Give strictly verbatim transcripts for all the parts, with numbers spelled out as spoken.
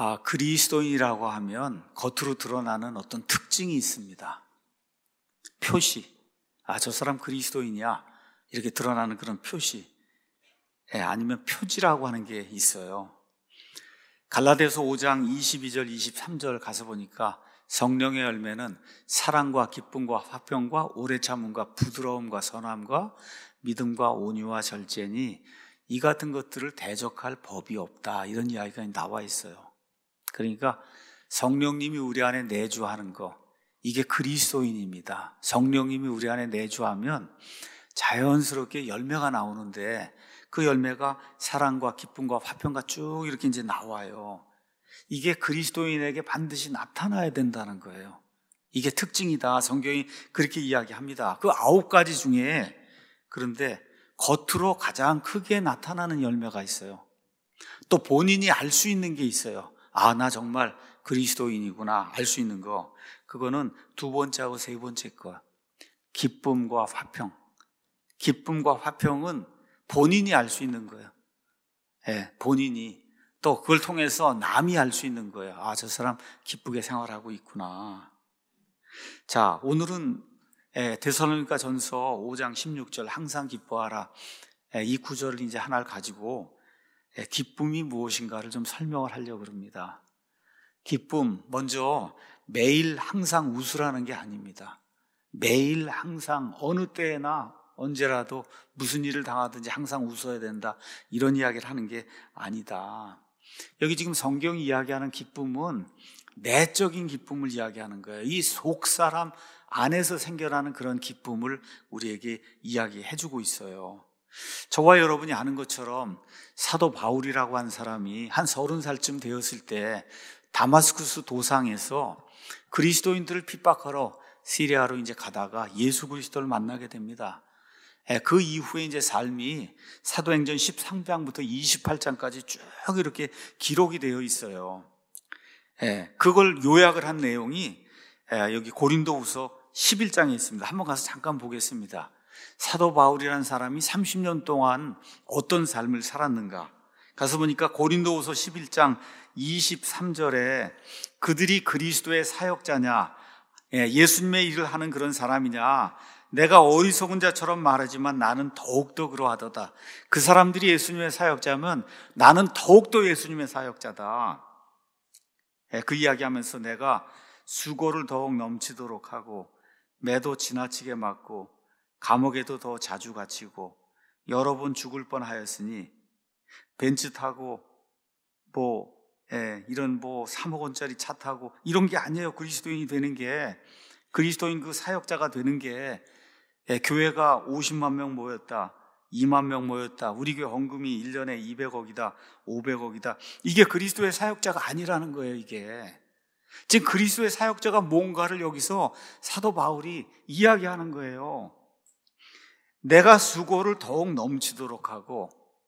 아, 그리스도인이라고 하면 겉으로 드러나는 어떤 특징이 있습니다. 표시. 아, 저 사람 그리스도인이야. 이렇게 드러나는 그런 표시. 예, 아니면 표지라고 하는 게 있어요. 갈라디아서 오 장 이십이 절 이십삼 절 가서 보니까 성령의 열매는 사랑과 기쁨과 화평과 오래 참음과 부드러움과 선함과 믿음과 온유와 절제니 이 같은 것들을 대적할 법이 없다. 이런 이야기가 나와 있어요. 그러니까 성령님이 우리 안에 내주하는 거, 이게 그리스도인입니다. 성령님이 우리 안에 내주하면 자연스럽게 열매가 나오는데 그 열매가 사랑과 기쁨과 화평과 쭉 이렇게 이제 나와요. 이게 그리스도인에게 반드시 나타나야 된다는 거예요. 이게 특징이다. 성경이 그렇게 이야기합니다. 그 아홉 가지 중에 그런데 겉으로 가장 크게 나타나는 열매가 있어요. 또 본인이 알 수 있는 게 있어요. 아, 나 정말 그리스도인이구나 알 수 있는 거. 그거는 두 번째하고 세 번째 거. 기쁨과 화평. 기쁨과 화평은 본인이 알 수 있는 거예요. 예, 본인이. 또 그걸 통해서 남이 알 수 있는 거예요. 아, 저 사람 기쁘게 생활하고 있구나. 자, 오늘은 예, 데살로니가 전서 오 장 십육 절 항상 기뻐하라. 예, 이 구절을 이제 하나를 가지고 예, 기쁨이 무엇인가를 좀 설명을 하려고 합니다. 기쁨, 먼저 매일 항상 웃으라는 게 아닙니다. 매일 항상 어느 때나 언제라도 무슨 일을 당하든지 항상 웃어야 된다. 이런 이야기를 하는 게 아니다. 여기 지금 성경이 이야기하는 기쁨은 내적인 기쁨을 이야기하는 거예요. 이 속사람 안에서 생겨나는 그런 기쁨을 우리에게 이야기해 주고 있어요. 저와 여러분이 아는 것처럼 사도 바울이라고 한 사람이 한 서른 살쯤 되었을 때 다마스쿠스 도상에서 그리스도인들을 핍박하러 시리아로 이제 가다가 예수 그리스도를 만나게 됩니다. 그 이후에 이제 삶이 사도행전 십삼 장부터 이십팔 장까지 쭉 이렇게 기록이 되어 있어요. 그걸 요약을 한 내용이 여기 고린도후서 십일 장에 있습니다. 한번 가서 잠깐 보겠습니다. 사도 바울이라는 사람이 삼십 년 동안 어떤 삶을 살았는가. 가서 보니까 고린도후서 십일 장 이십삼 절에 그들이 그리스도의 사역자냐, 예수님의 일을 하는 그런 사람이냐, 내가 어리석은 자처럼 말하지만 나는 더욱더 그러하도다. 그 사람들이 예수님의 사역자면 나는 더욱더 예수님의 사역자다. 그 이야기하면서 내가 수고를 더욱 넘치도록 하고 매도 지나치게 맞고 감옥에도 더 자주 갇히고 여러 번 죽을 뻔하였으니 벤츠 타고 뭐 예, 이런 뭐 삼억 원짜리 차 타고 이런 게 아니에요. 그리스도인이 되는 게, 그리스도인 그 사역자가 되는 게 예, 교회가 오십만 명 모였다, 이만 명 모였다, 우리 교회 헌금이 일 년에 이백억이다, 오백억이다. 이게 그리스도의 사역자가 아니라는 거예요. 이게 지금 그리스도의 사역자가 뭔가를 여기서 사도 바울이 이야기하는 거예요. 내가 수고를 더욱 넘치도록 하고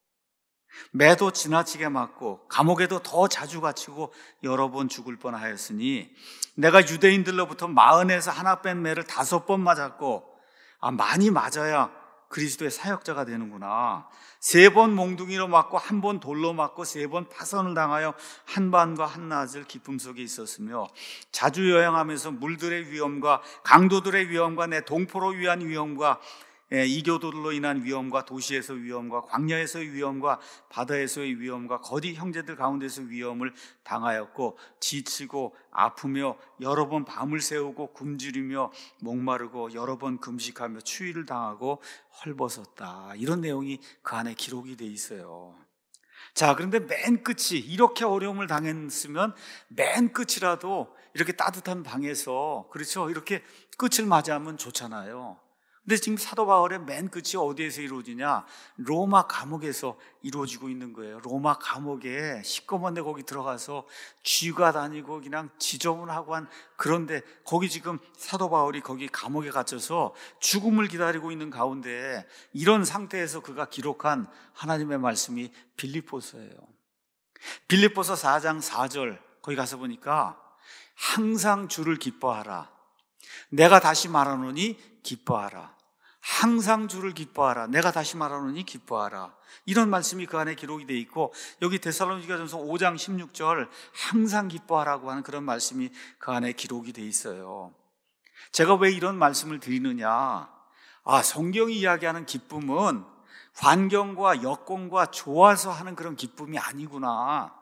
매도 지나치게 맞고 감옥에도 더 자주 갇히고 여러 번 죽을 뻔하였으니 내가 유대인들로부터 마흔에서 하나 뺀 매를 다섯 번 맞았고, 아, 많이 맞아야 그리스도의 사역자가 되는구나. 세 번 몽둥이로 맞고 한 번 돌로 맞고 세 번 파선을 당하여 한밤과 한낮을 기쁨 속에 있었으며 자주 여행하면서 물들의 위험과 강도들의 위험과 내 동포로 위한 위험과 이교도들로 인한 위험과 도시에서 위험과 광야에서의 위험과 바다에서의 위험과 거디 형제들 가운데서 위험을 당하였고 지치고 아프며 여러 번 밤을 새우고 굶주리며 목마르고 여러 번 금식하며 추위를 당하고 헐벗었다. 이런 내용이 그 안에 기록이 돼 있어요. 자, 그런데 맨 끝이 이렇게 어려움을 당했으면 맨 끝이라도 이렇게 따뜻한 방에서, 그렇죠, 이렇게 끝을 맞이하면 좋잖아요. 근데 지금 사도 바울의 맨 끝이 어디에서 이루어지냐? 로마 감옥에서 이루어지고 있는 거예요. 로마 감옥에 시꺼먼데 거기 들어가서 쥐가 다니고 그냥 지저분하고 한, 그런데 거기 지금 사도 바울이 거기 감옥에 갇혀서 죽음을 기다리고 있는 가운데 이런 상태에서 그가 기록한 하나님의 말씀이 빌립보서예요. 빌립보서 사 장 사 절 거기 가서 보니까 항상 주를 기뻐하라. 내가 다시 말하노니 기뻐하라. 항상 주를 기뻐하라. 내가 다시 말하노니 기뻐하라. 이런 말씀이 그 안에 기록이 되어 있고, 여기 데살로니가전서 오 장 십육 절 항상 기뻐하라고 하는 그런 말씀이 그 안에 기록이 되어 있어요. 제가 왜 이런 말씀을 드리느냐? 아, 성경이 이야기하는 기쁨은 환경과 여건과 좋아서 하는 그런 기쁨이 아니구나.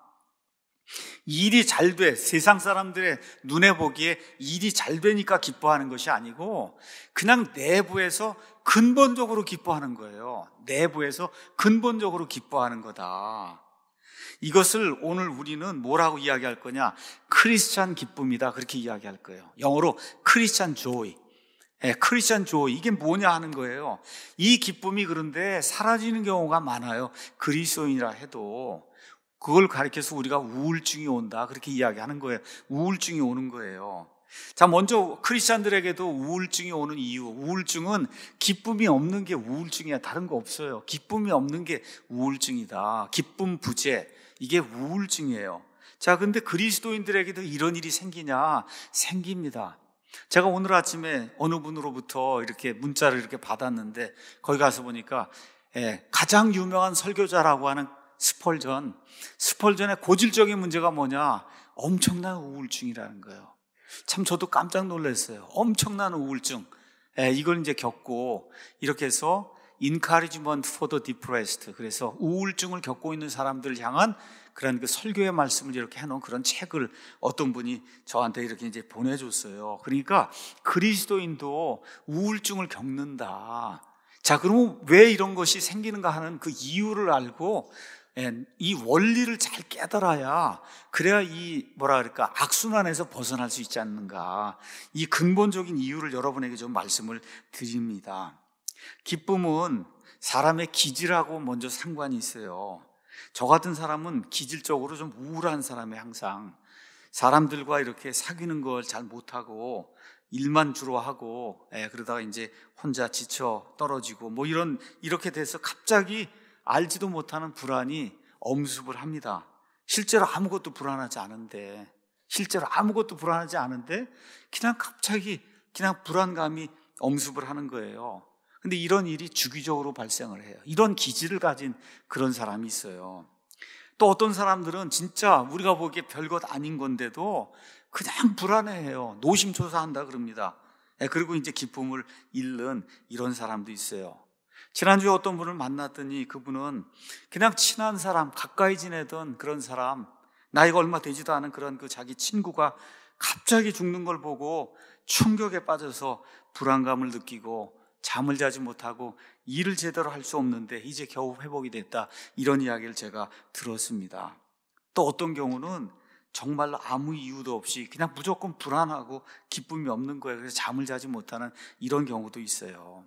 일이 잘 돼, 세상 사람들의 눈에 보기에 일이 잘 되니까 기뻐하는 것이 아니고 그냥 내부에서 근본적으로 기뻐하는 거예요. 내부에서 근본적으로 기뻐하는 거다. 이것을 오늘 우리는 뭐라고 이야기할 거냐? 크리스찬 기쁨이다, 그렇게 이야기할 거예요. 영어로 크리스찬 조이. 네, 크리스찬 조이. 이게 뭐냐 하는 거예요. 이 기쁨이 그런데 사라지는 경우가 많아요. 그리스도인이라 해도. 그걸 가리켜서 우리가 우울증이 온다, 그렇게 이야기하는 거예요. 우울증이 오는 거예요. 자, 먼저 크리스찬들에게도 우울증이 오는 이유, 우울증은 기쁨이 없는 게 우울증이야. 다른 거 없어요. 기쁨이 없는 게 우울증이다. 기쁨 부재, 이게 우울증이에요. 자, 근데 그리스도인들에게도 이런 일이 생기냐? 생깁니다. 제가 오늘 아침에 어느 분으로부터 이렇게 문자를 이렇게 받았는데, 거기 가서 보니까 예, 가장 유명한 설교자라고 하는 스펄전, 스펄전의 고질적인 문제가 뭐냐? 엄청난 우울증이라는 거예요. 참 저도 깜짝 놀랐어요. 엄청난 우울증. 예, 이걸 이제 겪고 이렇게 해서 Encouragement for the Depressed, 그래서 우울증을 겪고 있는 사람들을 향한 그런 그 설교의 말씀을 이렇게 해놓은 그런 책을 어떤 분이 저한테 이렇게 이제 보내줬어요. 그러니까 그리스도인도 우울증을 겪는다. 자, 그러면 왜 이런 것이 생기는가 하는 그 이유를 알고 이 원리를 잘 깨달아야, 그래야 이 뭐라 그럴까, 악순환에서 벗어날 수 있지 않는가. 이 근본적인 이유를 여러분에게 좀 말씀을 드립니다. 기쁨은 사람의 기질하고 먼저 상관이 있어요. 저 같은 사람은 기질적으로 좀 우울한 사람이, 항상 사람들과 이렇게 사귀는 걸 잘 못하고 일만 주로 하고, 예, 그러다가 이제 혼자 지쳐 떨어지고 뭐 이런 이렇게 돼서 갑자기 알지도 못하는 불안이 엄습을 합니다. 실제로 아무것도 불안하지 않은데, 실제로 아무것도 불안하지 않은데 그냥 갑자기 그냥 불안감이 엄습을 하는 거예요. 근데 이런 일이 주기적으로 발생을 해요. 이런 기질을 가진 그런 사람이 있어요. 또 어떤 사람들은 진짜 우리가 보기에 별것 아닌 건데도 그냥 불안해해요. 노심초사한다 그럽니다. 그리고 이제 기쁨을 잃는 이런 사람도 있어요. 지난주에 어떤 분을 만났더니 그분은 그냥 친한 사람, 가까이 지내던 그런 사람, 나이가 얼마 되지도 않은 그런 그 자기 친구가 갑자기 죽는 걸 보고 충격에 빠져서 불안감을 느끼고 잠을 자지 못하고 일을 제대로 할 수 없는데 이제 겨우 회복이 됐다, 이런 이야기를 제가 들었습니다. 또 어떤 경우는 정말로 아무 이유도 없이 그냥 무조건 불안하고 기쁨이 없는 거예요. 그래서 잠을 자지 못하는 이런 경우도 있어요.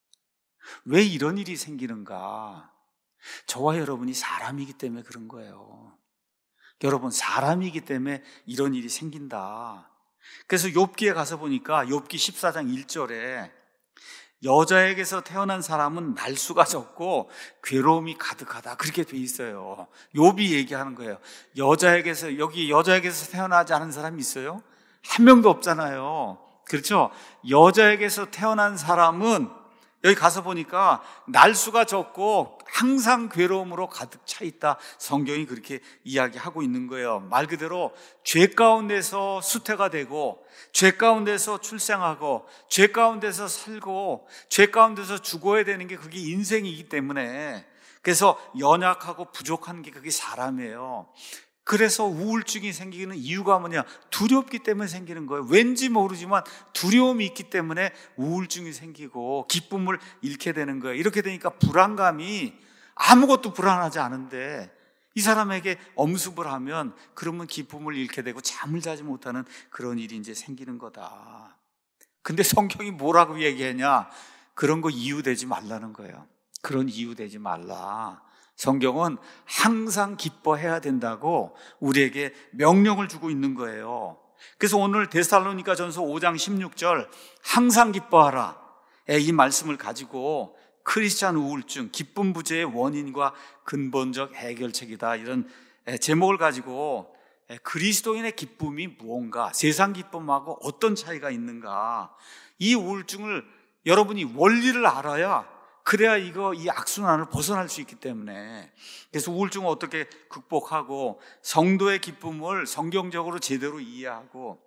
왜 이런 일이 생기는가? 저와 여러분이 사람이기 때문에 그런 거예요. 여러분, 사람이기 때문에 이런 일이 생긴다. 그래서 욥기에 가서 보니까 욥기 십사 장 일 절에 여자에게서 태어난 사람은 날수가 적고 괴로움이 가득하다, 그렇게 돼 있어요. 욥이 얘기하는 거예요. 여자에게서, 여기 여자에게서 태어나지 않은 사람이 있어요? 한 명도 없잖아요. 그렇죠? 여자에게서 태어난 사람은 여기 가서 보니까 날수가 적고 항상 괴로움으로 가득 차 있다, 성경이 그렇게 이야기하고 있는 거예요. 말 그대로 죄 가운데서 수태가 되고, 죄 가운데서 출생하고, 죄 가운데서 살고, 죄 가운데서 죽어야 되는 게 그게 인생이기 때문에, 그래서 연약하고 부족한 게 그게 사람이에요. 그래서 우울증이 생기는 이유가 뭐냐? 두렵기 때문에 생기는 거예요. 왠지 모르지만 두려움이 있기 때문에 우울증이 생기고 기쁨을 잃게 되는 거예요. 이렇게 되니까 불안감이, 아무것도 불안하지 않은데 이 사람에게 엄습을 하면 그러면 기쁨을 잃게 되고 잠을 자지 못하는 그런 일이 이제 생기는 거다. 근데 성경이 뭐라고 얘기하냐? 그런 거 이유 되지 말라는 거예요. 그런 이유 되지 말라. 성경은 항상 기뻐해야 된다고 우리에게 명령을 주고 있는 거예요. 그래서 오늘 데살로니가전서 오 장 십육 절 항상 기뻐하라, 이 말씀을 가지고 크리스찬 우울증, 기쁨 부재의 원인과 근본적 해결책이다, 이런 제목을 가지고 그리스도인의 기쁨이 무언가, 세상 기쁨하고 어떤 차이가 있는가, 이 우울증을 여러분이 원리를 알아야, 그래야 이거 이 악순환을 벗어날 수 있기 때문에. 그래서 우울증을 어떻게 극복하고 성도의 기쁨을 성경적으로 제대로 이해하고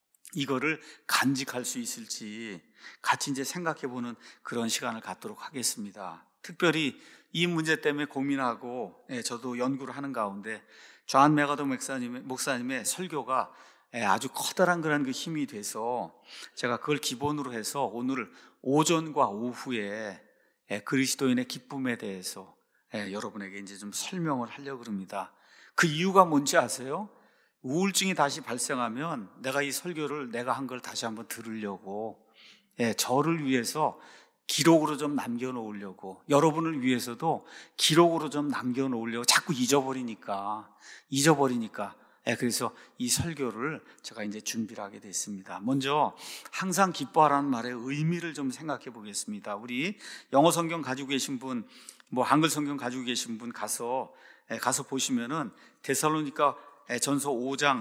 이거를 간직할 수 있을지 같이 이제 생각해보는 그런 시간을 갖도록 하겠습니다. 특별히 이 문제 때문에 고민하고, 예, 저도 연구를 하는 가운데 존 맥아더 목사님의, 목사님의 설교가 예, 아주 커다란 그런 그 힘이 돼서 제가 그걸 기본으로 해서 오늘 오전과 오후에 예, 그리스도인의 기쁨에 대해서 예, 여러분에게 이제 좀 설명을 하려고 합니다. 그 이유가 뭔지 아세요? 우울증이 다시 발생하면 내가 이 설교를 내가 한 걸 다시 한번 들으려고, 예, 저를 위해서 기록으로 좀 남겨놓으려고, 여러분을 위해서도 기록으로 좀 남겨놓으려고 자꾸 잊어버리니까, 잊어버리니까, 예, 그래서 이 설교를 제가 이제 준비를 하게 됐습니다. 먼저 항상 기뻐하라는 말의 의미를 좀 생각해 보겠습니다. 우리 영어 성경 가지고 계신 분, 뭐 한글 성경 가지고 계신 분 가서, 예, 가서 보시면은 데살로니가 전서 오 장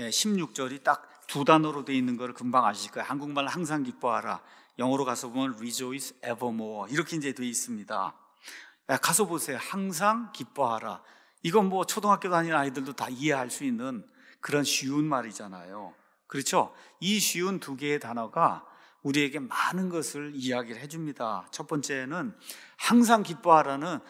십육 절이 딱 두 단어로 되어 있는 걸 금방 아실 거예요. 한국말로 항상 기뻐하라, 영어로 가서 보면 rejoice evermore 이렇게 이제 되어 있습니다. 가서 보세요. 항상 기뻐하라. 이건 뭐 초등학교 다니는 아이들도 다 이해할 수 있는 그런 쉬운 말이잖아요. 그렇죠? 이 쉬운 두 개의 단어가 우리에게 많은 것을 이야기를 해줍니다. 첫 번째는 항상 기뻐하라는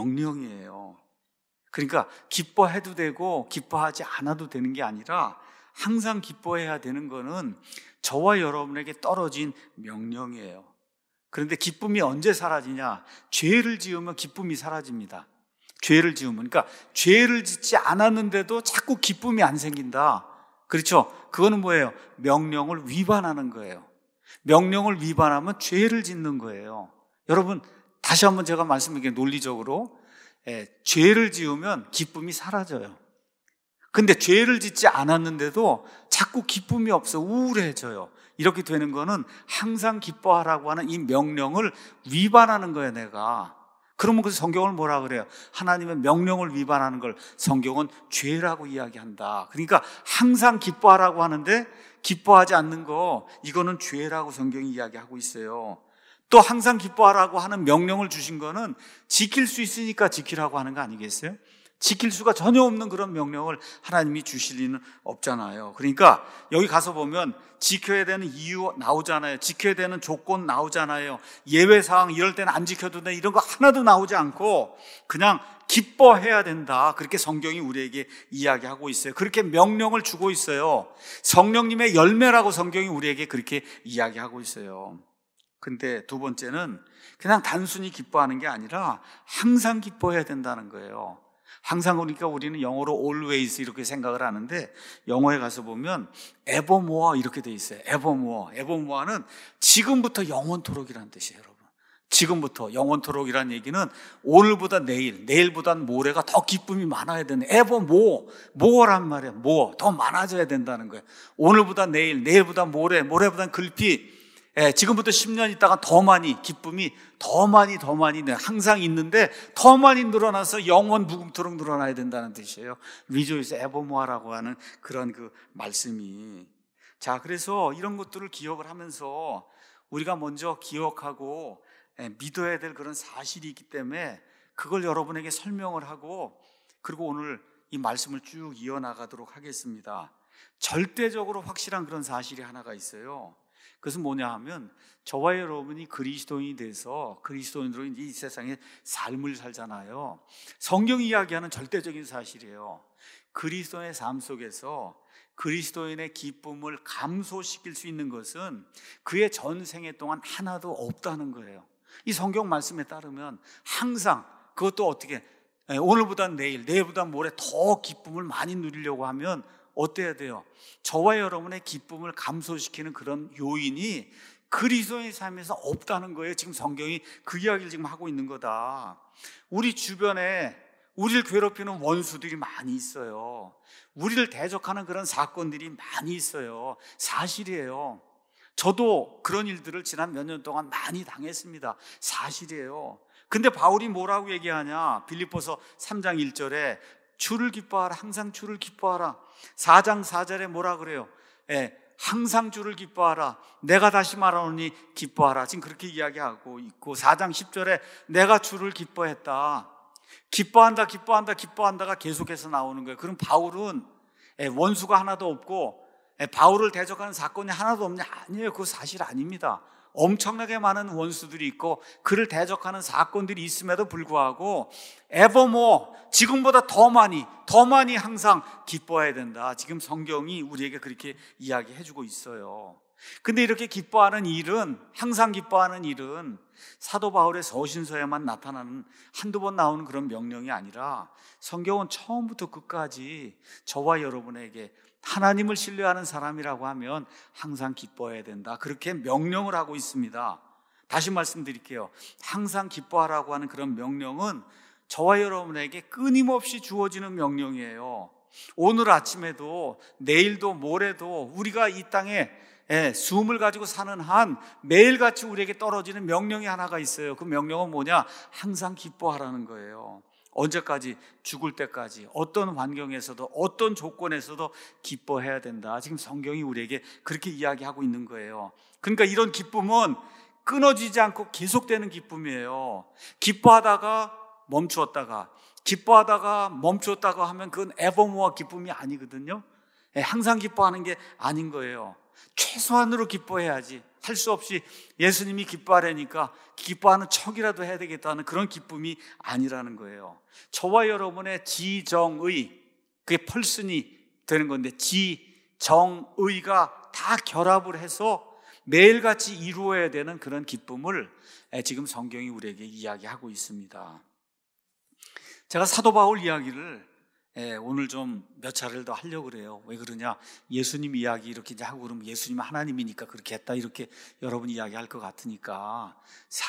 명령이에요. 그러니까 기뻐해도 되고 기뻐하지 않아도 되는 게 아니라 항상 기뻐해야 되는 거는 저와 여러분에게 떨어진 명령이에요. 그런데 기쁨이 언제 사라지냐? 죄를 지으면 기쁨이 사라집니다. 죄를 지으면, 그러니까 죄를 짓지 않았는데도 자꾸 기쁨이 안 생긴다. 그렇죠? 그거는 뭐예요? 명령을 위반하는 거예요. 명령을 위반하면 죄를 짓는 거예요. 여러분, 다시 한번 제가 말씀드릴게요. 논리적으로, 예, 죄를 지으면 기쁨이 사라져요. 근데 죄를 짓지 않았는데도 자꾸 기쁨이 없어, 우울해져요. 이렇게 되는 거는 항상 기뻐하라고 하는 이 명령을 위반하는 거예요, 내가. 그러면 그 성경을 뭐라 그래요? 하나님의 명령을 위반하는 걸 성경은 죄라고 이야기한다. 그러니까 항상 기뻐하라고 하는데 기뻐하지 않는 거, 이거는 죄라고 성경이 이야기하고 있어요. 또 항상 기뻐하라고 하는 명령을 주신 거는 지킬 수 있으니까 지키라고 하는 거 아니겠어요? 지킬 수가 전혀 없는 그런 명령을 하나님이 주실 리는 없잖아요. 그러니까 여기 가서 보면 지켜야 되는 이유 나오잖아요. 지켜야 되는 조건 나오잖아요. 예외사항, 이럴 때는 안 지켜도 돼, 이런 거 하나도 나오지 않고 그냥 기뻐해야 된다. 그렇게 성경이 우리에게 이야기하고 있어요. 그렇게 명령을 주고 있어요. 성령님의 열매라고 성경이 우리에게 그렇게 이야기하고 있어요. 근데 두 번째는 그냥 단순히 기뻐하는 게 아니라 항상 기뻐해야 된다는 거예요. 항상, 그러니까 우리는 영어로 always 이렇게 생각을 하는데 영어에 가서 보면 evermore 이렇게 돼 있어요. evermore. evermore는 지금부터 영원토록이라는 뜻이에요, 여러분. 지금부터 영원토록이라는 얘기는 오늘보다 내일, 내일보다 모레가 더 기쁨이 많아야 되는, evermore, more란 말이에요. more, 더 많아져야 된다는 거예요. 오늘보다 내일, 내일보다 모레, 모레보다 글피, 예, 지금부터 십 년 있다가 더 많이, 기쁨이 더 많이 더 많이 항상 있는데 더 많이 늘어나서 영원 무궁토록 늘어나야 된다는 뜻이에요. Rejoice evermore라고 하는 그런 그 말씀이. 자, 그래서 이런 것들을 기억을 하면서 우리가 먼저 기억하고 믿어야 될 그런 사실이 있기 때문에 그걸 여러분에게 설명을 하고, 그리고 오늘 이 말씀을 쭉 이어나가도록 하겠습니다. 절대적으로 확실한 그런 사실이 하나가 있어요. 그것은 뭐냐 하면 저와 여러분이 그리스도인이 돼서 그리스도인으로 이 세상에 삶을 살잖아요. 성경이 이야기하는 절대적인 사실이에요. 그리스도인의 삶 속에서 그리스도인의 기쁨을 감소시킬 수 있는 것은 그의 전생애 동안 하나도 없다는 거예요. 이 성경 말씀에 따르면 항상, 그것도 어떻게 오늘보다 내일, 내일보다 모레 더 기쁨을 많이 누리려고 하면 어때야 돼요? 저와 여러분의 기쁨을 감소시키는 그런 요인이 그리스도의 삶에서 없다는 거예요. 지금 성경이 그 이야기를 지금 하고 있는 거다. 우리 주변에 우리를 괴롭히는 원수들이 많이 있어요. 우리를 대적하는 그런 사건들이 많이 있어요. 사실이에요. 저도 그런 일들을 지난 몇 년 동안 많이 당했습니다. 사실이에요. 근데 바울이 뭐라고 얘기하냐? 빌립보서 삼 장 일 절에 주를 기뻐하라, 항상 주를 기뻐하라. 사 장 사 절에 뭐라 그래요? 예, 항상 주를 기뻐하라. 내가 다시 말하노니 기뻐하라. 지금 그렇게 이야기하고 있고, 사 장 십 절에 내가 주를 기뻐했다. 기뻐한다, 기뻐한다, 기뻐한다가 계속해서 나오는 거예요. 그럼 바울은 원수가 하나도 없고 바울을 대적하는 사건이 하나도 없냐? 아니에요. 그거 사실 아닙니다. 엄청나게 많은 원수들이 있고 그를 대적하는 사건들이 있음에도 불구하고 에버모, 지금보다 더 많이 더 많이 항상 기뻐해야 된다. 지금 성경이 우리에게 그렇게 이야기해 주고 있어요. 근데 이렇게 기뻐하는 일은, 항상 기뻐하는 일은 사도 바울의 서신서에만 나타나는 한두 번 나오는 그런 명령이 아니라 성경은 처음부터 끝까지 저와 여러분에게 하나님을 신뢰하는 사람이라고 하면 항상 기뻐해야 된다, 그렇게 명령을 하고 있습니다. 다시 말씀드릴게요. 항상 기뻐하라고 하는 그런 명령은 저와 여러분에게 끊임없이 주어지는 명령이에요. 오늘 아침에도 내일도 모레도 우리가 이 땅에 예, 숨을 가지고 사는 한 매일같이 우리에게 떨어지는 명령이 하나가 있어요. 그 명령은 뭐냐? 항상 기뻐하라는 거예요. 언제까지? 죽을 때까지, 어떤 환경에서도 어떤 조건에서도 기뻐해야 된다. 지금 성경이 우리에게 그렇게 이야기하고 있는 거예요. 그러니까 이런 기쁨은 끊어지지 않고 계속되는 기쁨이에요. 기뻐하다가 멈추었다가 기뻐하다가 멈추었다가 하면 그건 에버모어 기쁨이 아니거든요. 항상 기뻐하는 게 아닌 거예요. 최소한으로 기뻐해야지. 할 수 없이 예수님이 기뻐하라니까 기뻐하는 척이라도 해야 되겠다는 그런 기쁨이 아니라는 거예요. 저와 여러분의 지정의, 그게 펄슨이 되는 건데, 지정의가 다 결합을 해서 매일같이 이루어야 되는 그런 기쁨을 지금 성경이 우리에게 이야기하고 있습니다. 제가 사도 바울 이야기를 예, 오늘 좀 몇 차례를 더 하려고 그래요. 왜 그러냐? 예수님 이야기 이렇게 이제 하고 그러면 예수님은 하나님이니까 그렇게 했다, 이렇게 여러분이 이야기할 것 같으니까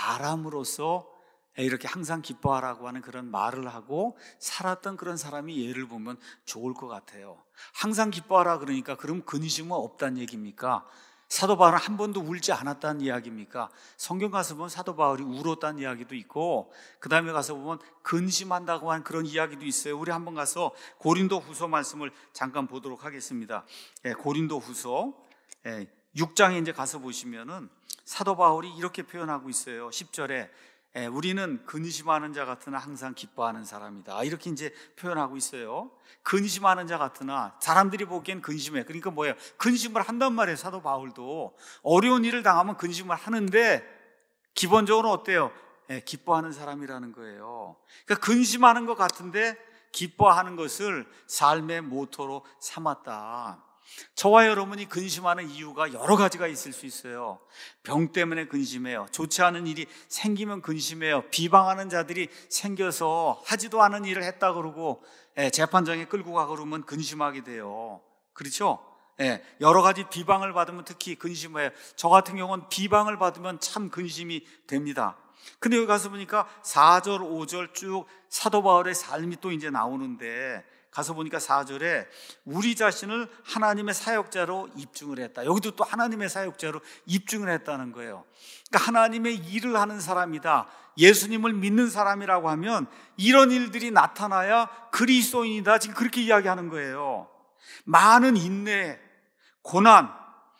사람으로서 이렇게 항상 기뻐하라고 하는 그런 말을 하고 살았던 그런 사람이 예를 보면 좋을 것 같아요. 항상 기뻐하라 그러니까 그럼 근심은 없다는 얘기입니까? 사도 바울은 한 번도 울지 않았다는 이야기입니까? 성경 가서 보면 사도 바울이 울었다는 이야기도 있고, 그 다음에 가서 보면 근심한다고 하는 그런 이야기도 있어요. 우리 한번 가서 고린도 후서 말씀을 잠깐 보도록 하겠습니다. 예, 고린도 후서 예, 육 장에 이제 가서 보시면은 사도 바울이 이렇게 표현하고 있어요. 십 절에 예, 우리는 근심하는 자 같으나 항상 기뻐하는 사람이다, 이렇게 이제 표현하고 있어요. 근심하는 자 같으나, 사람들이 보기엔 근심해. 그러니까 뭐예요? 근심을 한단 말이에요. 사도 바울도 어려운 일을 당하면 근심을 하는데 기본적으로 어때요? 예, 기뻐하는 사람이라는 거예요. 그러니까 근심하는 것 같은데 기뻐하는 것을 삶의 모토로 삼았다. 저와 여러분이 근심하는 이유가 여러 가지가 있을 수 있어요. 병 때문에 근심해요. 좋지 않은 일이 생기면 근심해요. 비방하는 자들이 생겨서 하지도 않은 일을 했다 그러고 재판장에 끌고 가 그러면 근심하게 돼요. 그렇죠? 여러 가지 비방을 받으면 특히 근심해요. 저 같은 경우는 비방을 받으면 참 근심이 됩니다. 근데 여기 가서 보니까 사 절, 오 절 쭉 사도 바울의 삶이 또 이제 나오는데, 가서 보니까 사 절에 우리 자신을 하나님의 사역자로 입증을 했다. 여기도 또 하나님의 사역자로 입증을 했다는 거예요. 그러니까 하나님의 일을 하는 사람이다, 예수님을 믿는 사람이라고 하면 이런 일들이 나타나야 그리스도인이다, 지금 그렇게 이야기하는 거예요. 많은 인내, 고난,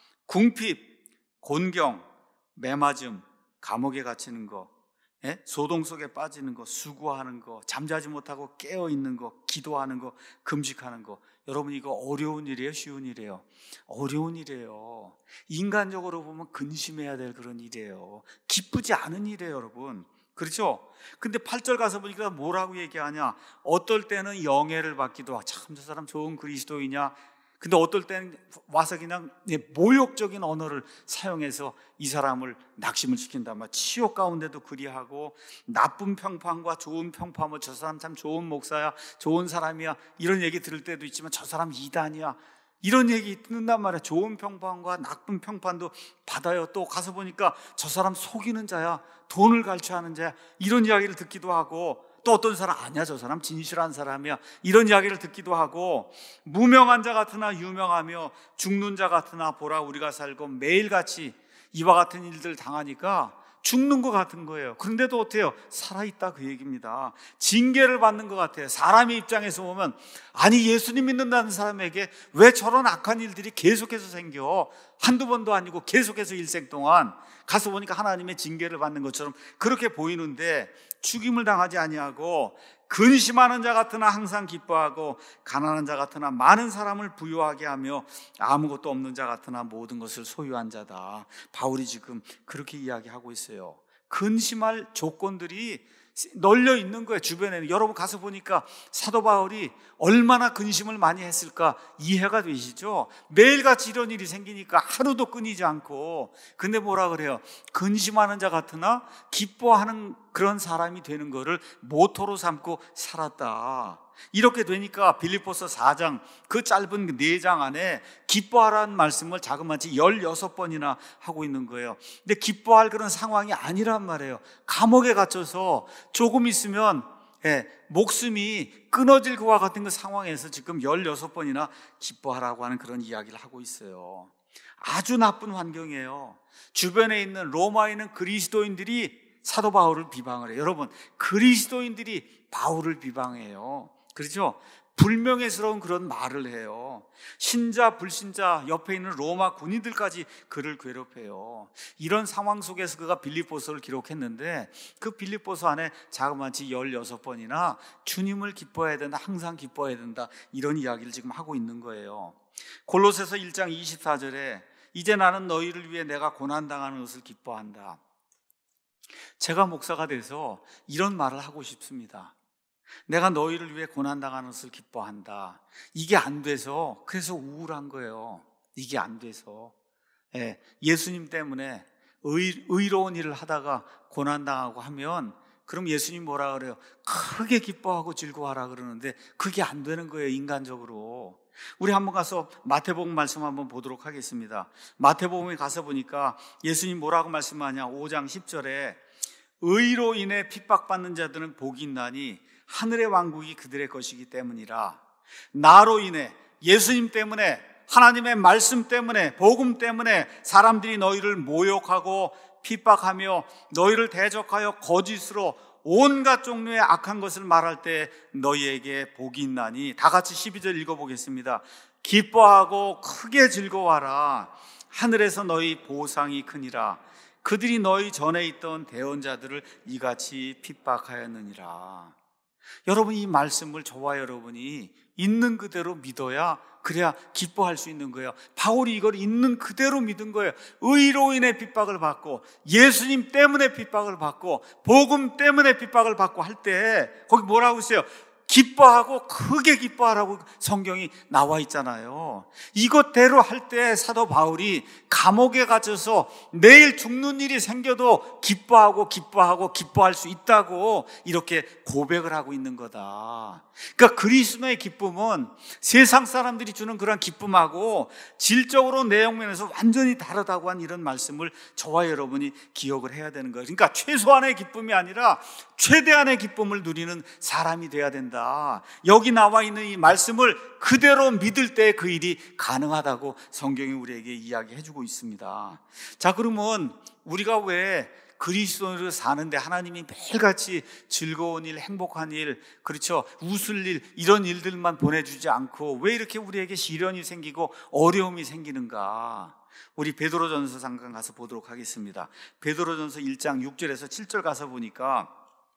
궁핍, 곤경, 매맞음, 감옥에 갇히는 거, 예? 소동 속에 빠지는 거, 수고하는 거, 잠자지 못하고 깨어있는 거, 기도하는 거, 금식하는 거, 여러분 이거 어려운 일이에요? 쉬운 일이에요? 어려운 일이에요. 인간적으로 보면 근심해야 될 그런 일이에요. 기쁘지 않은 일이에요, 여러분. 그렇죠? 근데 팔 절 가서 보니까 뭐라고 얘기하냐? 어떨 때는 영예를 받기도 하고, 참 저 사람 좋은 그리스도이냐? 근데 어떨 때는 와서 그냥 모욕적인 언어를 사용해서 이 사람을 낙심을 시킨다. 막 치욕 가운데도 그리하고, 나쁜 평판과 좋은 평판은 저 사람 참 좋은 목사야, 좋은 사람이야, 이런 얘기 들을 때도 있지만 저 사람 이단이야, 이런 얘기 듣는단 말이야. 좋은 평판과 나쁜 평판도 받아요. 또 가서 보니까 저 사람 속이는 자야, 돈을 갈취하는 자야, 이런 이야기를 듣기도 하고, 또 어떤 사람 아니야, 저 사람 진실한 사람이야, 이런 이야기를 듣기도 하고, 무명한 자 같으나 유명하며 죽는 자 같으나 보라 우리가 살고, 매일같이 이와 같은 일들 당하니까 죽는 것 같은 거예요. 그런데도 어때요? 살아있다 그 얘기입니다. 징계를 받는 것 같아요. 사람의 입장에서 보면 아니 예수님 믿는다는 사람에게 왜 저런 악한 일들이 계속해서 생겨? 한두 번도 아니고 계속해서 일생 동안 가서 보니까 하나님의 징계를 받는 것처럼 그렇게 보이는데 죽임을 당하지 아니하고 근심하는 자 같으나 항상 기뻐하고 가난한 자 같으나 많은 사람을 부유하게 하며 아무것도 없는 자 같으나 모든 것을 소유한 자다. 바울이 지금 그렇게 이야기하고 있어요. 근심할 조건들이 널려 있는 거예요. 주변에는. 여러분 가서 보니까 사도 바울이 얼마나 근심을 많이 했을까 이해가 되시죠? 매일같이 이런 일이 생기니까 하루도 끊이지 않고. 근데 뭐라 그래요? 근심하는 자 같으나 기뻐하는 그런 사람이 되는 거를 모토로 삼고 살았다. 이렇게 되니까 빌립보서 사 장 그 짧은 네 장 안에 기뻐하라는 말씀을 자그마치 열여섯 번이나 하고 있는 거예요. 근데 기뻐할 그런 상황이 아니란 말이에요. 감옥에 갇혀서 조금 있으면 예, 목숨이 끊어질 것과 같은 그 상황에서 지금 열여섯 번이나 기뻐하라고 하는 그런 이야기를 하고 있어요. 아주 나쁜 환경이에요. 주변에 있는 로마에 있는 그리스도인들이 사도 바울을 비방을 해요. 여러분, 그리스도인들이 바울을 비방해요. 그렇죠? 불명예스러운 그런 말을 해요. 신자 불신자 옆에 있는 로마 군인들까지 그를 괴롭혀요. 이런 상황 속에서 그가 빌립보서를 기록했는데 그 빌립보서 안에 자그마치 열여섯 번이나 주님을 기뻐해야 된다, 항상 기뻐해야 된다, 이런 이야기를 지금 하고 있는 거예요. 골로새서 일 장 이십사 절에 이제 나는 너희를 위해 내가 고난당하는 것을 기뻐한다. 제가 목사가 돼서 이런 말을 하고 싶습니다. 내가 너희를 위해 고난당하는 것을 기뻐한다. 이게 안 돼서 그래서 우울한 거예요. 이게 안 돼서 예, 예수님 때문에 의, 의로운 일을 하다가 고난당하고 하면 그럼 예수님 뭐라 그래요? 크게 기뻐하고 즐거워하라 그러는데 그게 안 되는 거예요. 인간적으로. 우리 한번 가서 마태복음 말씀 한번 보도록 하겠습니다. 마태복음에 가서 보니까 예수님 뭐라고 말씀하냐? 오 장 십 절에 의로 인해 핍박받는 자들은 복이 있나니 하늘의 왕국이 그들의 것이기 때문이라. 나로 인해, 예수님 때문에, 하나님의 말씀 때문에, 복음 때문에 사람들이 너희를 모욕하고 핍박하며 너희를 대적하여 거짓으로 온갖 종류의 악한 것을 말할 때 너희에게 복이 있나니. 다 같이 십이 절 읽어보겠습니다. 기뻐하고 크게 즐거워하라. 하늘에서 너희 보상이 크니라. 그들이 너희 전에 있던 대언자들을 이같이 핍박하였느니라. 여러분, 이 말씀을 저와 여러분이 있는 그대로 믿어야 그래야 기뻐할 수 있는 거예요. 바울이 이걸 있는 그대로 믿은 거예요. 의로 인해 핍박을 받고 예수님 때문에 핍박을 받고 복음 때문에 핍박을 받고 할 때 거기 뭐라고 있어요? 기뻐하고 크게 기뻐하라고 성경이 나와 있잖아요. 이것대로 할 때 사도 바울이 감옥에 갇혀서 내일 죽는 일이 생겨도 기뻐하고 기뻐하고 기뻐할 수 있다고 이렇게 고백을 하고 있는 거다. 그러니까 그리스도의 기쁨은 세상 사람들이 주는 그런 기쁨하고 질적으로 내용면에서 완전히 다르다고 한 이런 말씀을 저와 여러분이 기억을 해야 되는 거예요. 그러니까 최소한의 기쁨이 아니라 최대한의 기쁨을 누리는 사람이 돼야 된다. 여기 나와 있는 이 말씀을 그대로 믿을 때 그 일이 가능하다고 성경이 우리에게 이야기해 주고 있습니다. 자, 그러면 우리가 왜 그리스도인으로 사는데 하나님이 매일같이 즐거운 일, 행복한 일, 그렇죠, 웃을 일, 이런 일들만 보내주지 않고 왜 이렇게 우리에게 시련이 생기고 어려움이 생기는가? 우리 베드로전서 잠깐 가서 보도록 하겠습니다. 베드로전서 일 장 육 절에서 칠 절 가서 보니까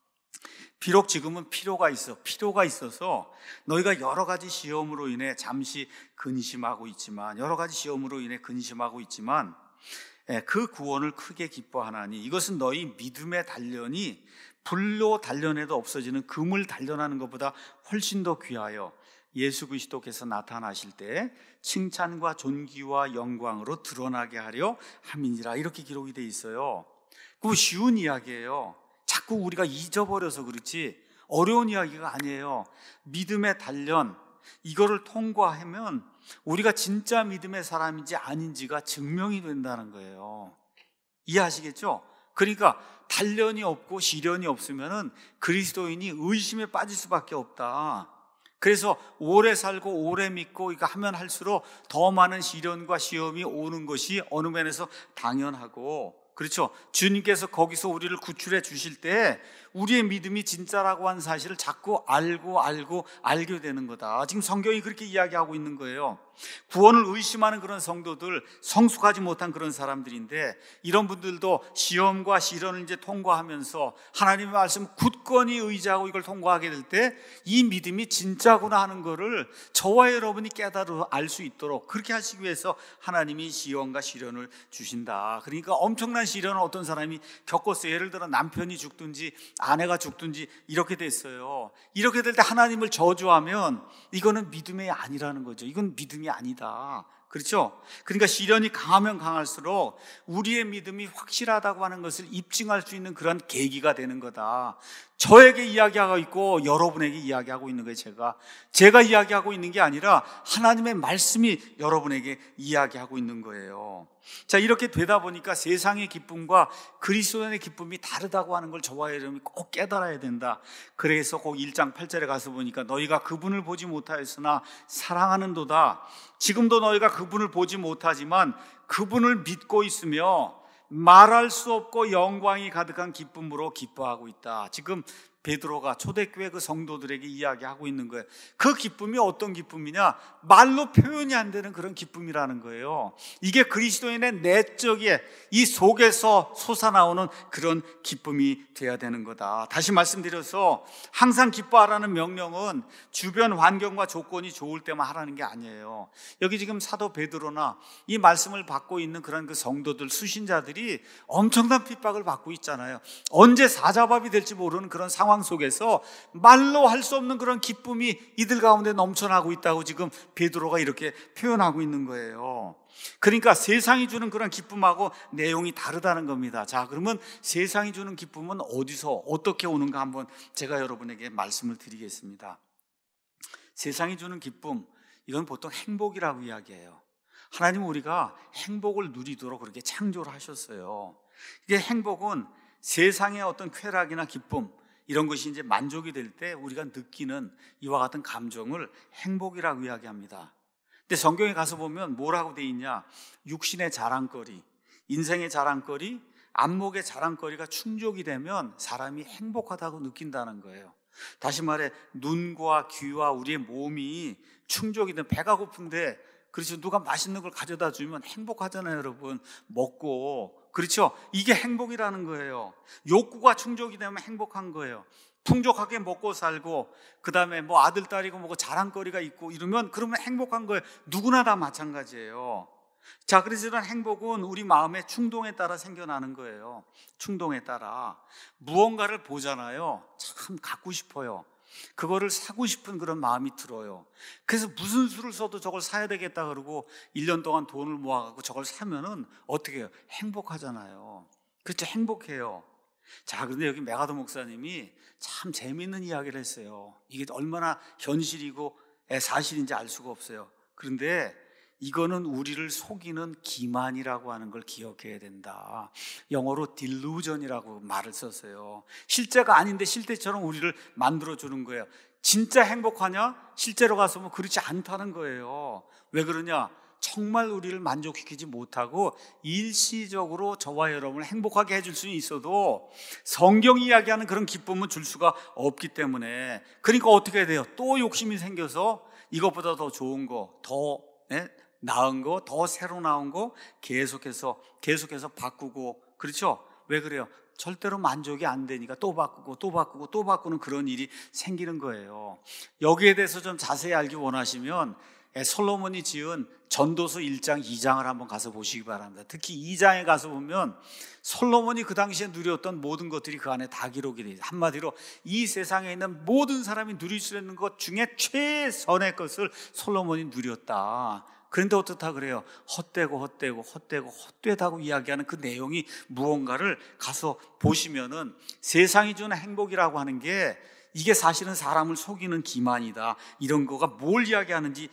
비록 지금은 필요가 있어, 필요가 있어서 너희가 여러 가지 시험으로 인해 잠시 근심하고 있지만, 여러 가지 시험으로 인해 근심하고 있지만 그 구원을 크게 기뻐하나니 이것은 너희 믿음의 단련이 불로 단련해도 없어지는 금을 단련하는 것보다 훨씬 더 귀하여 예수 그리스도께서 나타나실 때 칭찬과 존귀와 영광으로 드러나게 하려 함이니라. 이렇게 기록이 돼 있어요. 그 쉬운 이야기예요. 자꾸 우리가 잊어버려서 그렇지 어려운 이야기가 아니에요. 믿음의 단련, 이거를 통과하면 우리가 진짜 믿음의 사람인지 아닌지가 증명이 된다는 거예요. 이해하시겠죠? 그러니까 단련이 없고 시련이 없으면 그리스도인이 의심에 빠질 수밖에 없다. 그래서 오래 살고 오래 믿고 이거 하면 할수록 더 많은 시련과 시험이 오는 것이 어느 면에서 당연하고, 그렇죠? 주님께서 거기서 우리를 구출해 주실 때 우리의 믿음이 진짜라고 하는 사실을 자꾸 알고 알고 알게 되는 거다. 지금 성경이 그렇게 이야기하고 있는 거예요. 구원을 의심하는 그런 성도들, 성숙하지 못한 그런 사람들인데, 이런 분들도 시험과 시련을 이제 통과하면서 하나님의 말씀 굳건히 의지하고 이걸 통과하게 될 때 이 믿음이 진짜구나 하는 거를 저와 여러분이 깨달아 알 수 있도록 그렇게 하시기 위해서 하나님이 시험과 시련을 주신다. 그러니까 엄청난 시련을 어떤 사람이 겪었어요. 예를 들어 남편이 죽든지 아내가 죽든지 이렇게 됐어요. 이렇게 될 때 하나님을 저주하면 이거는 믿음이 아니라는 거죠. 이건 믿음이 아니다. 그렇죠? 그러니까 시련이 강하면 강할수록 우리의 믿음이 확실하다고 하는 것을 입증할 수 있는 그런 계기가 되는 거다. 저에게 이야기하고 있고 여러분에게 이야기하고 있는 거예요. 제가 제가 이야기하고 있는 게 아니라 하나님의 말씀이 여러분에게 이야기하고 있는 거예요. 자, 이렇게 되다 보니까 세상의 기쁨과 그리스도의 기쁨이 다르다고 하는 걸 저와 여러분이 꼭 깨달아야 된다. 그래서 꼭 일 장 팔 절에 가서 보니까 너희가 그분을 보지 못하였으나 사랑하는도다. 지금도 너희가 그분을 보지 못하지만 그분을 믿고 있으며 말할 수 없고 영광이 가득한 기쁨으로 기뻐하고 있다. 지금 베드로가 초대교회 그 성도들에게 이야기하고 있는 거예요. 그 기쁨이 어떤 기쁨이냐? 말로 표현이 안 되는 그런 기쁨이라는 거예요. 이게 그리스도인의 내적에 이 속에서 솟아나오는 그런 기쁨이 돼야 되는 거다. 다시 말씀드려서 항상 기뻐하라는 명령은 주변 환경과 조건이 좋을 때만 하라는 게 아니에요. 여기 지금 사도 베드로나 이 말씀을 받고 있는 그런 그 성도들, 수신자들이 엄청난 핍박을 받고 있잖아요. 언제 사자밥이 될지 모르는 그런 상황 속에서 말로 할 수 없는 그런 기쁨이 이들 가운데 넘쳐나고 있다고 지금 베드로가 이렇게 표현하고 있는 거예요. 그러니까 세상이 주는 그런 기쁨하고 내용이 다르다는 겁니다. 자, 그러면 세상이 주는 기쁨은 어디서 어떻게 오는가 한번 제가 여러분에게 말씀을 드리겠습니다. 세상이 주는 기쁨, 이건 보통 행복이라고 이야기해요. 하나님은 우리가 행복을 누리도록 그렇게 창조를 하셨어요. 이게 행복은 세상의 어떤 쾌락이나 기쁨, 이런 것이 이제 만족이 될 때 우리가 느끼는 이와 같은 감정을 행복이라고 이야기합니다. 근데 성경에 가서 보면 뭐라고 돼 있냐? 육신의 자랑거리, 인생의 자랑거리, 안목의 자랑거리가 충족이 되면 사람이 행복하다고 느낀다는 거예요. 다시 말해 눈과 귀와 우리의 몸이 충족이 되면, 배가 고픈데 그렇죠, 누가 맛있는 걸 가져다 주면 행복하잖아요, 여러분. 먹고, 그렇죠? 이게 행복이라는 거예요. 욕구가 충족이 되면 행복한 거예요. 풍족하게 먹고 살고 그 다음에 뭐 아들 딸이고 뭐고 자랑거리가 있고 이러면 그러면 행복한 거예요. 누구나 다 마찬가지예요. 자, 그래서 이런 행복은 우리 마음의 충동에 따라 생겨나는 거예요. 충동에 따라 무언가를 보잖아요. 참 갖고 싶어요. 그거를 사고 싶은 그런 마음이 들어요. 그래서 무슨 수를 써도 저걸 사야 되겠다 그러고 일 년 동안 돈을 모아갖고 저걸 사면은 어떻게 해요? 행복하잖아요. 그렇죠? 행복해요. 자, 그런데 여기 메가더 목사님이 참 재미있는 이야기를 했어요. 이게 얼마나 현실이고 사실인지 알 수가 없어요. 그런데 이거는 우리를 속이는 기만이라고 하는 걸 기억해야 된다. 영어로 delusion이라고 말을 썼어요. 실제가 아닌데 실제처럼 우리를 만들어주는 거예요. 진짜 행복하냐? 실제로 가서 뭐 그렇지 않다는 거예요. 왜 그러냐? 정말 우리를 만족시키지 못하고 일시적으로 저와 여러분을 행복하게 해줄 수는 있어도 성경이 이야기하는 그런 기쁨은 줄 수가 없기 때문에, 그러니까 어떻게 돼요? 또 욕심이 생겨서 이것보다 더 좋은 거, 더 네? 나은 거, 더 새로 나온 거 계속해서 계속해서 바꾸고, 그렇죠? 왜 그래요? 절대로 만족이 안 되니까 또 바꾸고 또 바꾸고 또 바꾸는 그런 일이 생기는 거예요. 여기에 대해서 좀 자세히 알기 원하시면 솔로몬이 지은 전도서 일 장, 이 장을 한번 가서 보시기 바랍니다. 특히 이 장에 가서 보면 솔로몬이 그 당시에 누렸던 모든 것들이 그 안에 다 기록이 되어 있어요. 한마디로 이 세상에 있는 모든 사람이 누릴 수 있는 것 중에 최선의 것을 솔로몬이 누렸다. 그런데 어떻다 그래요? 헛되고 헛되고 헛되고 헛되다고 이야기하는 그 내용이 무언가를 가서 보시면은 세상이 주는 행복이라고 하는 게 이게 사실은 사람을 속이는 기만이다. 이런 거가 뭘 이야기하는지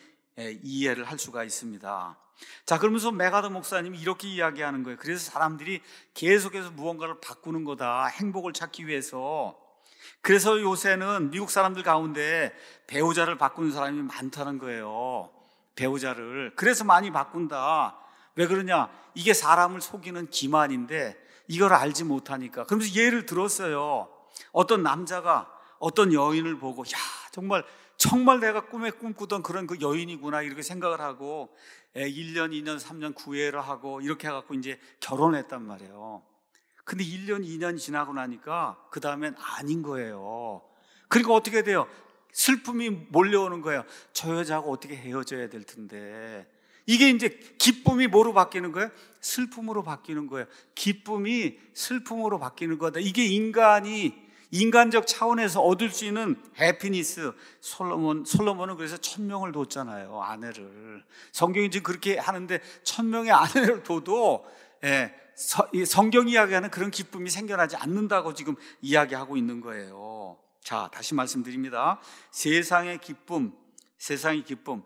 이해를 할 수가 있습니다. 자, 그러면서 메가더 목사님이 이렇게 이야기하는 거예요. 그래서 사람들이 계속해서 무언가를 바꾸는 거다. 행복을 찾기 위해서. 그래서 요새는 미국 사람들 가운데 배우자를 바꾸는 사람이 많다는 거예요. 배우자를. 그래서 많이 바꾼다. 왜 그러냐? 이게 사람을 속이는 기만인데 이걸 알지 못하니까. 그러면서 예를 들었어요. 어떤 남자가 어떤 여인을 보고 야 정말 정말 내가 꿈에 꿈꾸던 그런 그 여인이구나 이렇게 생각을 하고 일 년, 이 년, 삼 년 구애를 하고 이렇게 해갖고 이제 결혼했단 말이에요. 근데 일 년, 이 년이 지나고 나니까 그 다음엔 아닌 거예요. 그리고 어떻게 돼요? 슬픔이 몰려오는 거예요. 저 여자하고 어떻게 헤어져야 될 텐데. 이게 이제 기쁨이 뭐로 바뀌는 거예요? 슬픔으로 바뀌는 거예요. 기쁨이 슬픔으로 바뀌는 거다. 이게 인간이 인간적 차원에서 얻을 수 있는 해피니스. 솔로몬, 솔로몬은 그래서 천명을 뒀잖아요. 아내를. 성경이 지금 그렇게 하는데 천명의 아내를 둬도 예, 서, 성경 이야기하는 그런 기쁨이 생겨나지 않는다고 지금 이야기하고 있는 거예요. 자, 다시 말씀드립니다. 세상의 기쁨, 세상의 기쁨,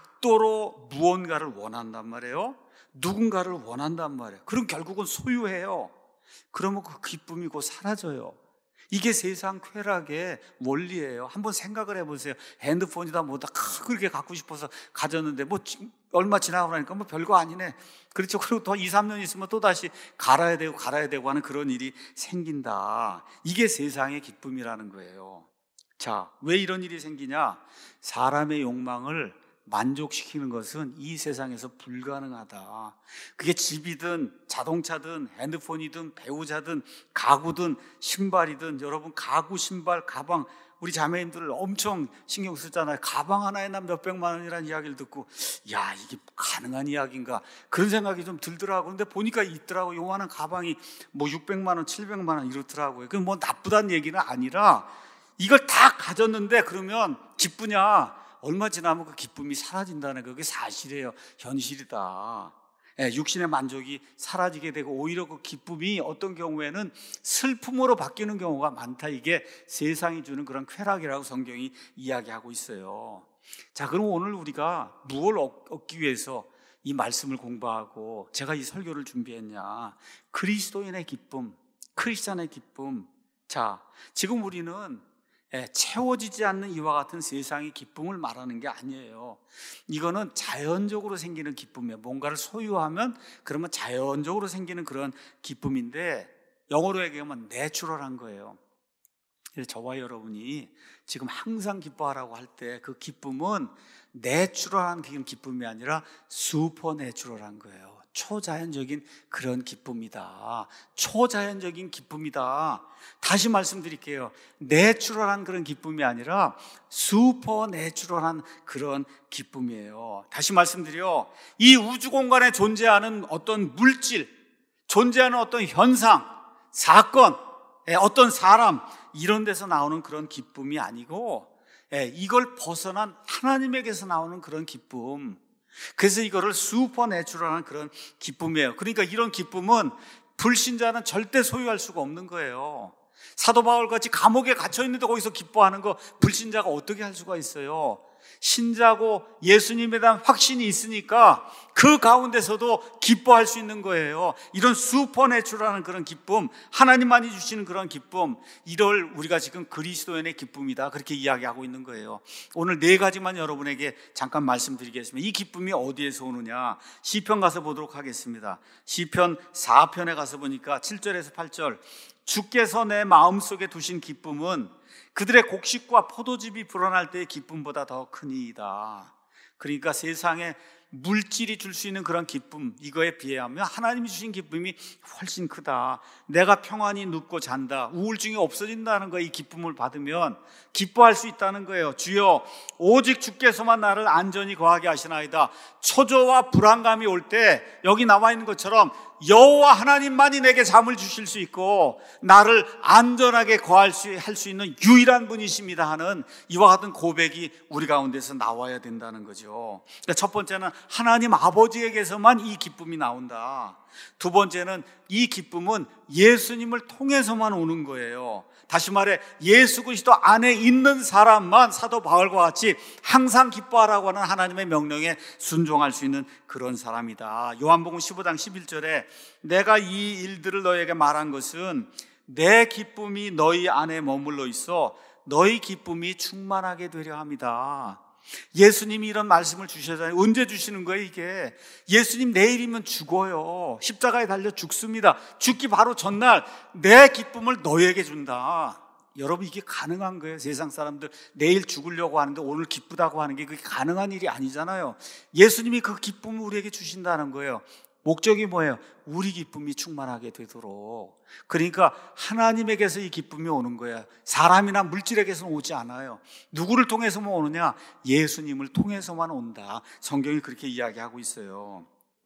극도로 무언가를 원한단 말이에요. 누군가를 원한단 말이에요. 그럼 결국은 소유해요. 그러면 그 기쁨이 곧 사라져요. 이게 세상 쾌락의 원리예요. 한번 생각을 해보세요. 핸드폰이다 뭐다 그렇게 갖고 싶어서 가졌는데 뭐 얼마 지나고 나니까 뭐 별거 아니네. 그렇죠. 그리고 더 이, 삼 년 있으면 또 다시 갈아야 되고 갈아야 되고 하는 그런 일이 생긴다. 이게 세상의 기쁨이라는 거예요. 자, 왜 이런 일이 생기냐? 사람의 욕망을 만족시키는 것은 이 세상에서 불가능하다. 그게 집이든 자동차든 핸드폰이든 배우자든 가구든 신발이든, 여러분 가구, 신발, 가방 우리 자매님들 엄청 신경 쓰잖아요. 가방 하나에 난 몇백만 원이라는 이야기를 듣고 야 이게 가능한 이야기인가 그런 생각이 좀 들더라고요. 근데 보니까 있더라고요. 요만한 가방이 뭐 육백만 원, 칠백만 원 이렇더라고요. 그건 뭐 나쁘다는 얘기는 아니라 이걸 다 가졌는데 그러면 기쁘냐? 얼마 지나면 그 기쁨이 사라진다는 게 그게 사실이에요. 현실이다. 예, 육신의 만족이 사라지게 되고 오히려 그 기쁨이 어떤 경우에는 슬픔으로 바뀌는 경우가 많다. 이게 세상이 주는 그런 쾌락이라고 성경이 이야기하고 있어요. 자, 그럼 오늘 우리가 무엇을 얻기 위해서 이 말씀을 공부하고 제가 이 설교를 준비했냐? 그리스도인의 기쁨, 크리스찬의 기쁨. 자, 지금 우리는 예, 채워지지 않는 이와 같은 세상의 기쁨을 말하는 게 아니에요. 이거는 자연적으로 생기는 기쁨이에요. 뭔가를 소유하면 그러면 자연적으로 생기는 그런 기쁨인데 영어로 얘기하면 내추럴한 거예요. 저와 여러분이 지금 항상 기뻐하라고 할 때 그 기쁨은 내추럴한 기쁨이 아니라 슈퍼내추럴한 거예요. 초자연적인 그런 기쁨이다. 초자연적인 기쁨이다. 다시 말씀드릴게요. 내추럴한 그런 기쁨이 아니라 슈퍼내추럴한 그런 기쁨이에요. 다시 말씀드려. 이 우주 공간에 존재하는 어떤 물질, 존재하는 어떤 현상, 사건, 어떤 사람 이런 데서 나오는 그런 기쁨이 아니고 이걸 벗어난 하나님에게서 나오는 그런 기쁨. 그래서 이거를 슈퍼내추럴한 그런 기쁨이에요. 그러니까 이런 기쁨은 불신자는 절대 소유할 수가 없는 거예요. 사도 바울같이 감옥에 갇혀 있는데 거기서 기뻐하는 거 불신자가 어떻게 할 수가 있어요? 신자고 예수님에 대한 확신이 있으니까 그 가운데서도 기뻐할 수 있는 거예요. 이런 슈퍼내추럴한 그런 기쁨, 하나님만이 주시는 그런 기쁨, 이걸 우리가 지금 그리스도인의 기쁨이다 그렇게 이야기하고 있는 거예요. 오늘 네 가지만 여러분에게 잠깐 말씀드리겠습니다. 이 기쁨이 어디에서 오느냐? 시편 가서 보도록 하겠습니다. 시편 사 편에 가서 보니까 칠 절에서 팔 절, 주께서 내 마음속에 두신 기쁨은 그들의 곡식과 포도즙이 불어날 때의 기쁨보다 더 크니이다. 그러니까 세상에 물질이 줄 수 있는 그런 기쁨, 이거에 비하면 하나님이 주신 기쁨이 훨씬 크다. 내가 평안히 눕고 잔다, 우울증이 없어진다는 거, 이 기쁨을 받으면 기뻐할 수 있다는 거예요. 주여 오직 주께서만 나를 안전히 거하게 하시나이다. 초조와 불안감이 올 때 여기 나와 있는 것처럼 여호와 하나님만이 내게 잠을 주실 수 있고 나를 안전하게 거할 수, 할 수 있는 유일한 분이십니다 하는 이와 같은 고백이 우리 가운데서 나와야 된다는 거죠. 그러니까 첫 번째는 하나님 아버지에게서만 이 기쁨이 나온다. 두 번째는 이 기쁨은 예수님을 통해서만 오는 거예요. 다시 말해 예수 그리스도 안에 있는 사람만 사도 바울과 같이 항상 기뻐하라고 하는 하나님의 명령에 순종할 수 있는 그런 사람이다. 요한복음 십오 장 십일 절에 내가 이 일들을 너에게 말한 것은 내 기쁨이 너희 안에 머물러 있어 너희 기쁨이 충만하게 되려 함이다. 예수님이 이런 말씀을 주셔잖아요. 언제 주시는 거예요, 이게? 예수님 내일이면 죽어요. 십자가에 달려 죽습니다. 죽기 바로 전날 내 기쁨을 너에게 준다. 여러분, 이게 가능한 거예요? 세상 사람들 내일 죽으려고 하는데 오늘 기쁘다고 하는 게 그게 가능한 일이 아니잖아요. 예수님이 그 기쁨을 우리에게 주신다는 거예요. 목적이 뭐예요? 우리 기쁨이 충만하게 되도록. 그러니까 하나님에게서 이 기쁨이 오는 거예요. 사람이나 물질에게서는 오지 않아요. 누구를 통해서만 오느냐? 예수님을 통해서만 온다. 성경이 그렇게 이야기하고 있어요.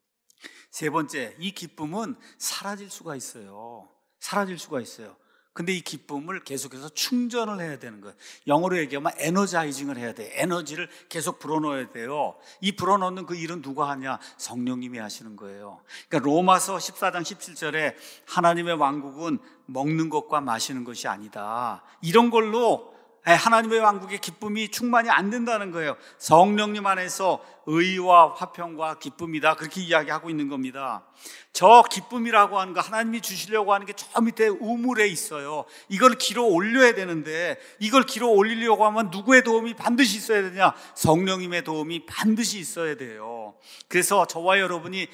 세 번째, 이 기쁨은 사라질 수가 있어요. 사라질 수가 있어요. 근데 이 기쁨을 계속해서 충전을 해야 되는 거예요. 영어로 얘기하면 에너자이징을 해야 돼요. 에너지를 계속 불어넣어야 돼요. 이 불어넣는 그 일은 누가 하냐? 성령님이 하시는 거예요. 그러니까 로마서 십사 장 십칠 절에 하나님의 왕국은 먹는 것과 마시는 것이 아니다. 이런 걸로 하나님의 왕국의 기쁨이 충만이 안 된다는 거예요. 성령님 안에서 의와 화평과 기쁨이다, 그렇게 이야기하고 있는 겁니다. 저 기쁨이라고 하는 거, 하나님이 주시려고 하는 게 저 밑에 우물에 있어요. 이걸 길어 올려야 되는데, 이걸 길어 올리려고 하면 누구의 도움이 반드시 있어야 되냐? 성령님의 도움이 반드시 있어야 돼요. 그래서 저와 여러분이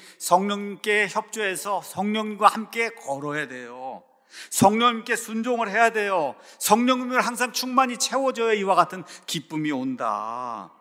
성령님께 협조해서 성령님과 함께 걸어야 돼요. 성령님께 순종을 해야 돼요. 성령님을 항상 충만히 채워줘야 이와 같은 기쁨이 온다.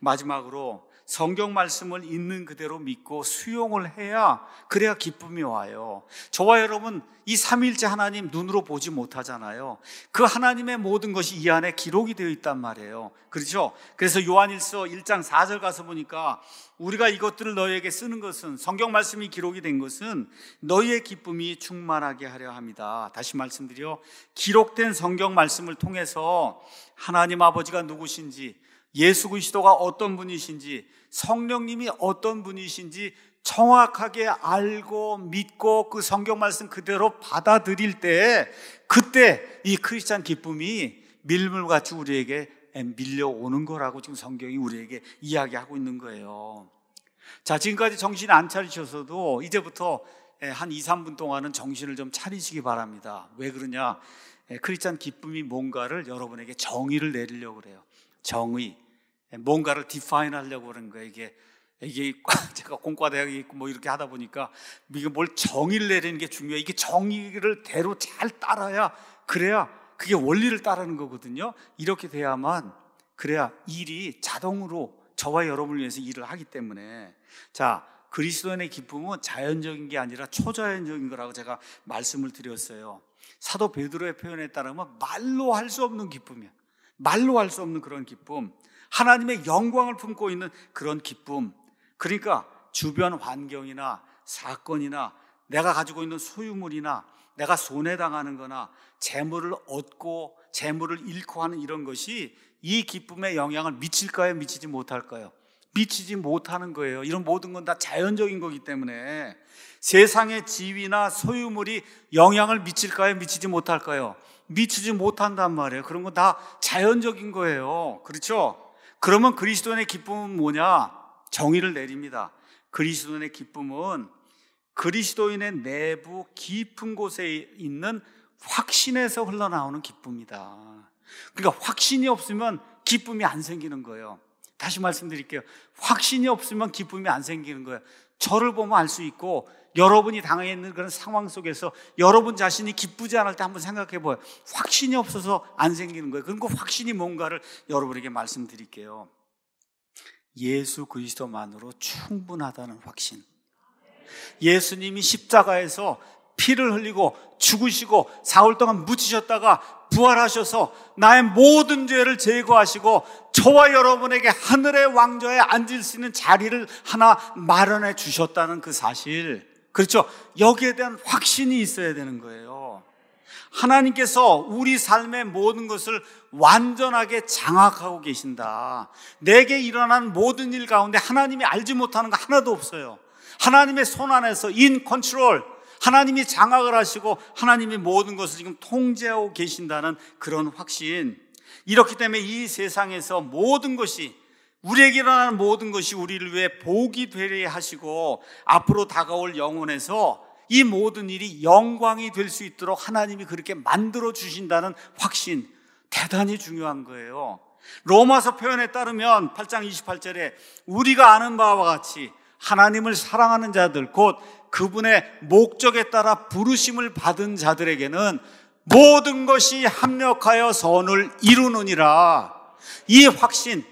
마지막으로 성경 말씀을 있는 그대로 믿고 수용을 해야, 그래야 기쁨이 와요. 저와 여러분, 이 삼위일체 하나님 눈으로 보지 못하잖아요. 그 하나님의 모든 것이 이 안에 기록이 되어 있단 말이에요. 그렇죠? 그래서 요한일서 일 장 사 절 가서 보니까 우리가 이것들을 너희에게 쓰는 것은, 성경 말씀이 기록이 된 것은 너희의 기쁨이 충만하게 하려 합니다. 다시 말씀드려, 기록된 성경 말씀을 통해서 하나님 아버지가 누구신지, 예수 그리스도가 어떤 분이신지, 성령님이 어떤 분이신지 정확하게 알고 믿고 그 성경 말씀 그대로 받아들일 때, 그때 이 크리스찬 기쁨이 밀물같이 우리에게 밀려오는 거라고 지금 성경이 우리에게 이야기하고 있는 거예요. 자, 지금까지 정신 안 차리셔서도 이제부터 한 이, 삼 분 동안은 정신을 좀 차리시기 바랍니다. 왜 그러냐? 크리스찬 기쁨이 뭔가를 여러분에게 정의를 내리려고 그래요. 정의, 뭔가를 디파인 하려고 그러는 거예요. 이게 이게 제가 공과대학에 있고 뭐 이렇게 하다 보니까 이게 뭘 정의를 내리는 게 중요해요. 이게 정의를 대로 잘 따라야, 그래야 그게 원리를 따르는 거거든요. 이렇게 돼야만, 그래야 일이 자동으로 저와 여러분을 위해서 일을 하기 때문에. 자, 그리스도인의 기쁨은 자연적인 게 아니라 초자연적인 거라고 제가 말씀을 드렸어요. 사도 베드로의 표현에 따르면 말로 할 수 없는 기쁨이야. 말로 할 수 없는 그런 기쁨, 하나님의 영광을 품고 있는 그런 기쁨. 그러니까 주변 환경이나 사건이나 내가 가지고 있는 소유물이나 내가 손해당하는 거나 재물을 얻고 재물을 잃고 하는 이런 것이 이 기쁨에 영향을 미칠까요? 미치지 못할까요? 미치지 못하는 거예요. 이런 모든 건 다 자연적인 거기 때문에. 세상의 지위나 소유물이 영향을 미칠까요? 미치지 못할까요? 미치지 못한단 말이에요. 그런 건 다 자연적인 거예요. 그렇죠? 그러면 그리스도인의 기쁨은 뭐냐? 정의를 내립니다. 그리스도인의 기쁨은 그리스도인의 내부 깊은 곳에 있는 확신에서 흘러나오는 기쁨이다. 그러니까 확신이 없으면 기쁨이 안 생기는 거예요. 다시 말씀드릴게요. 확신이 없으면 기쁨이 안 생기는 거예요. 저를 보면 알 수 있고, 여러분이 당해 있는 그런 상황 속에서 여러분 자신이 기쁘지 않을 때 한번 생각해 보아요. 확신이 없어서 안 생기는 거예요. 그럼 그 확신이 뭔가를 여러분에게 말씀드릴게요. 예수 그리스도만으로 충분하다는 확신. 예수님이 십자가에서 피를 흘리고 죽으시고 사흘 동안 묻히셨다가 부활하셔서 나의 모든 죄를 제거하시고 저와 여러분에게 하늘의 왕좌에 앉을 수 있는 자리를 하나 마련해 주셨다는 그 사실, 그렇죠? 여기에 대한 확신이 있어야 되는 거예요. 하나님께서 우리 삶의 모든 것을 완전하게 장악하고 계신다. 내게 일어난 모든 일 가운데 하나님이 알지 못하는 거 하나도 없어요. 하나님의 손 안에서 in control, 하나님이 장악을 하시고 하나님이 모든 것을 지금 통제하고 계신다는 그런 확신. 이렇기 때문에 이 세상에서 모든 것이, 우리에게 일어나는 모든 것이 우리를 위해 복이 되게 하시고 앞으로 다가올 영혼에서 이 모든 일이 영광이 될 수 있도록 하나님이 그렇게 만들어 주신다는 확신, 대단히 중요한 거예요. 로마서 표현에 따르면 팔 장 이십팔 절에 우리가 아는 바와 같이 하나님을 사랑하는 자들 곧 그분의 목적에 따라 부르심을 받은 자들에게는 모든 것이 합력하여 선을 이루느니라. 이 확신,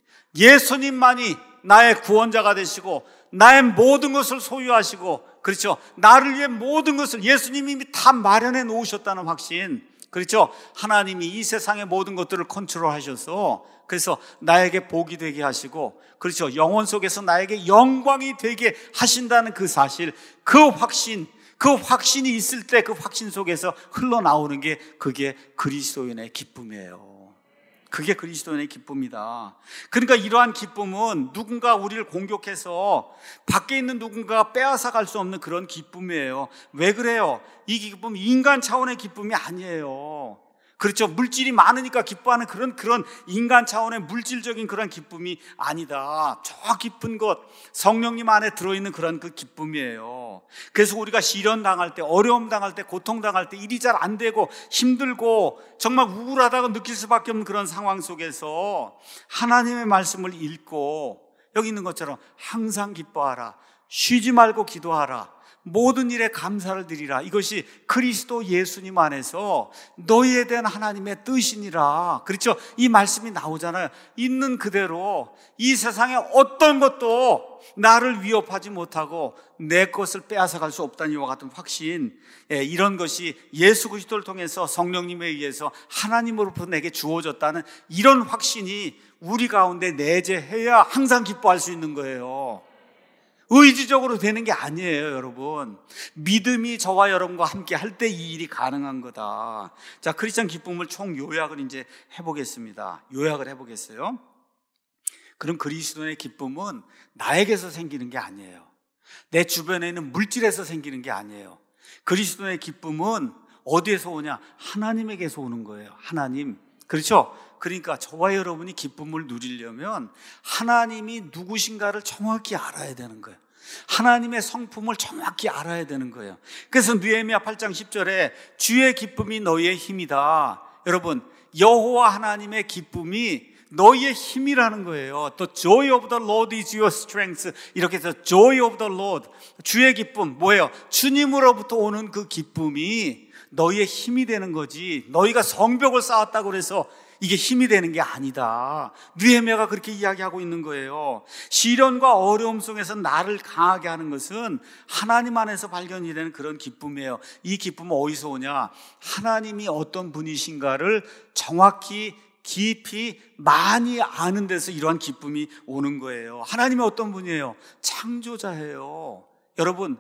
예수님만이 나의 구원자가 되시고 나의 모든 것을 소유하시고, 그렇죠, 나를 위해 모든 것을 예수님이 이미 다 마련해 놓으셨다는 확신, 그렇죠, 하나님이 이 세상의 모든 것들을 컨트롤하셔서 그래서 나에게 복이 되게 하시고, 그렇죠, 영혼 속에서 나에게 영광이 되게 하신다는 그 사실, 그 확신, 그 확신이 있을 때 그 확신 속에서 흘러나오는 게 그게 그리스도인의 기쁨이에요. 그게 그리스도인의 기쁨이다. 그러니까 이러한 기쁨은 누군가 우리를 공격해서 밖에 있는 누군가가 빼앗아 갈 수 없는 그런 기쁨이에요. 왜 그래요? 이 기쁨이 인간 차원의 기쁨이 아니에요. 그렇죠, 물질이 많으니까 기뻐하는 그런 그런 인간 차원의 물질적인 그런 기쁨이 아니다. 저 깊은 것, 성령님 안에 들어있는 그런 그 기쁨이에요. 그래서 우리가 시련 당할 때, 어려움 당할 때, 고통 당할 때, 일이 잘 안 되고 힘들고 정말 우울하다고 느낄 수밖에 없는 그런 상황 속에서 하나님의 말씀을 읽고 여기 있는 것처럼 항상 기뻐하라, 쉬지 말고 기도하라, 모든 일에 감사를 드리라. 이것이 그리스도 예수님 안에서 너희에 대한 하나님의 뜻이니라. 그렇죠? 이 말씀이 나오잖아요. 있는 그대로 이 세상에 어떤 것도 나를 위협하지 못하고 내 것을 빼앗아갈 수 없다는 이와 같은 확신, 예, 이런 것이 예수 그리스도를 통해서 성령님에 의해서 하나님으로부터 내게 주어졌다는 이런 확신이 우리 가운데 내재해야 항상 기뻐할 수 있는 거예요. 의지적으로 되는 게 아니에요, 여러분. 믿음이 저와 여러분과 함께 할 때 이 일이 가능한 거다. 자, 크리스천 기쁨을 총 요약을 이제 해보겠습니다. 요약을 해보겠어요. 그럼 그리스도의 기쁨은 나에게서 생기는 게 아니에요. 내 주변에 있는 물질에서 생기는 게 아니에요. 그리스도의 기쁨은 어디에서 오냐? 하나님에게서 오는 거예요. 하나님. 그렇죠? 그러니까 저와 여러분이 기쁨을 누리려면 하나님이 누구신가를 정확히 알아야 되는 거예요. 하나님의 성품을 정확히 알아야 되는 거예요. 그래서 느헤미야 팔 장 십 절에 주의 기쁨이 너희의 힘이다. 여러분, 여호와 하나님의 기쁨이 너희의 힘이라는 거예요. The joy of the Lord is your strength. 이렇게 해서 joy of the Lord, 주의 기쁨, 뭐예요? 주님으로부터 오는 그 기쁨이 너희의 힘이 되는 거지, 너희가 성벽을 쌓았다고 그래서 이게 힘이 되는 게 아니다. 느헤미야가 그렇게 이야기하고 있는 거예요. 시련과 어려움 속에서 나를 강하게 하는 것은 하나님 안에서 발견이 되는 그런 기쁨이에요. 이 기쁨은 어디서 오냐? 하나님이 어떤 분이신가를 정확히 깊이 많이 아는 데서 이러한 기쁨이 오는 거예요. 하나님이 어떤 분이에요? 창조자예요. 여러분,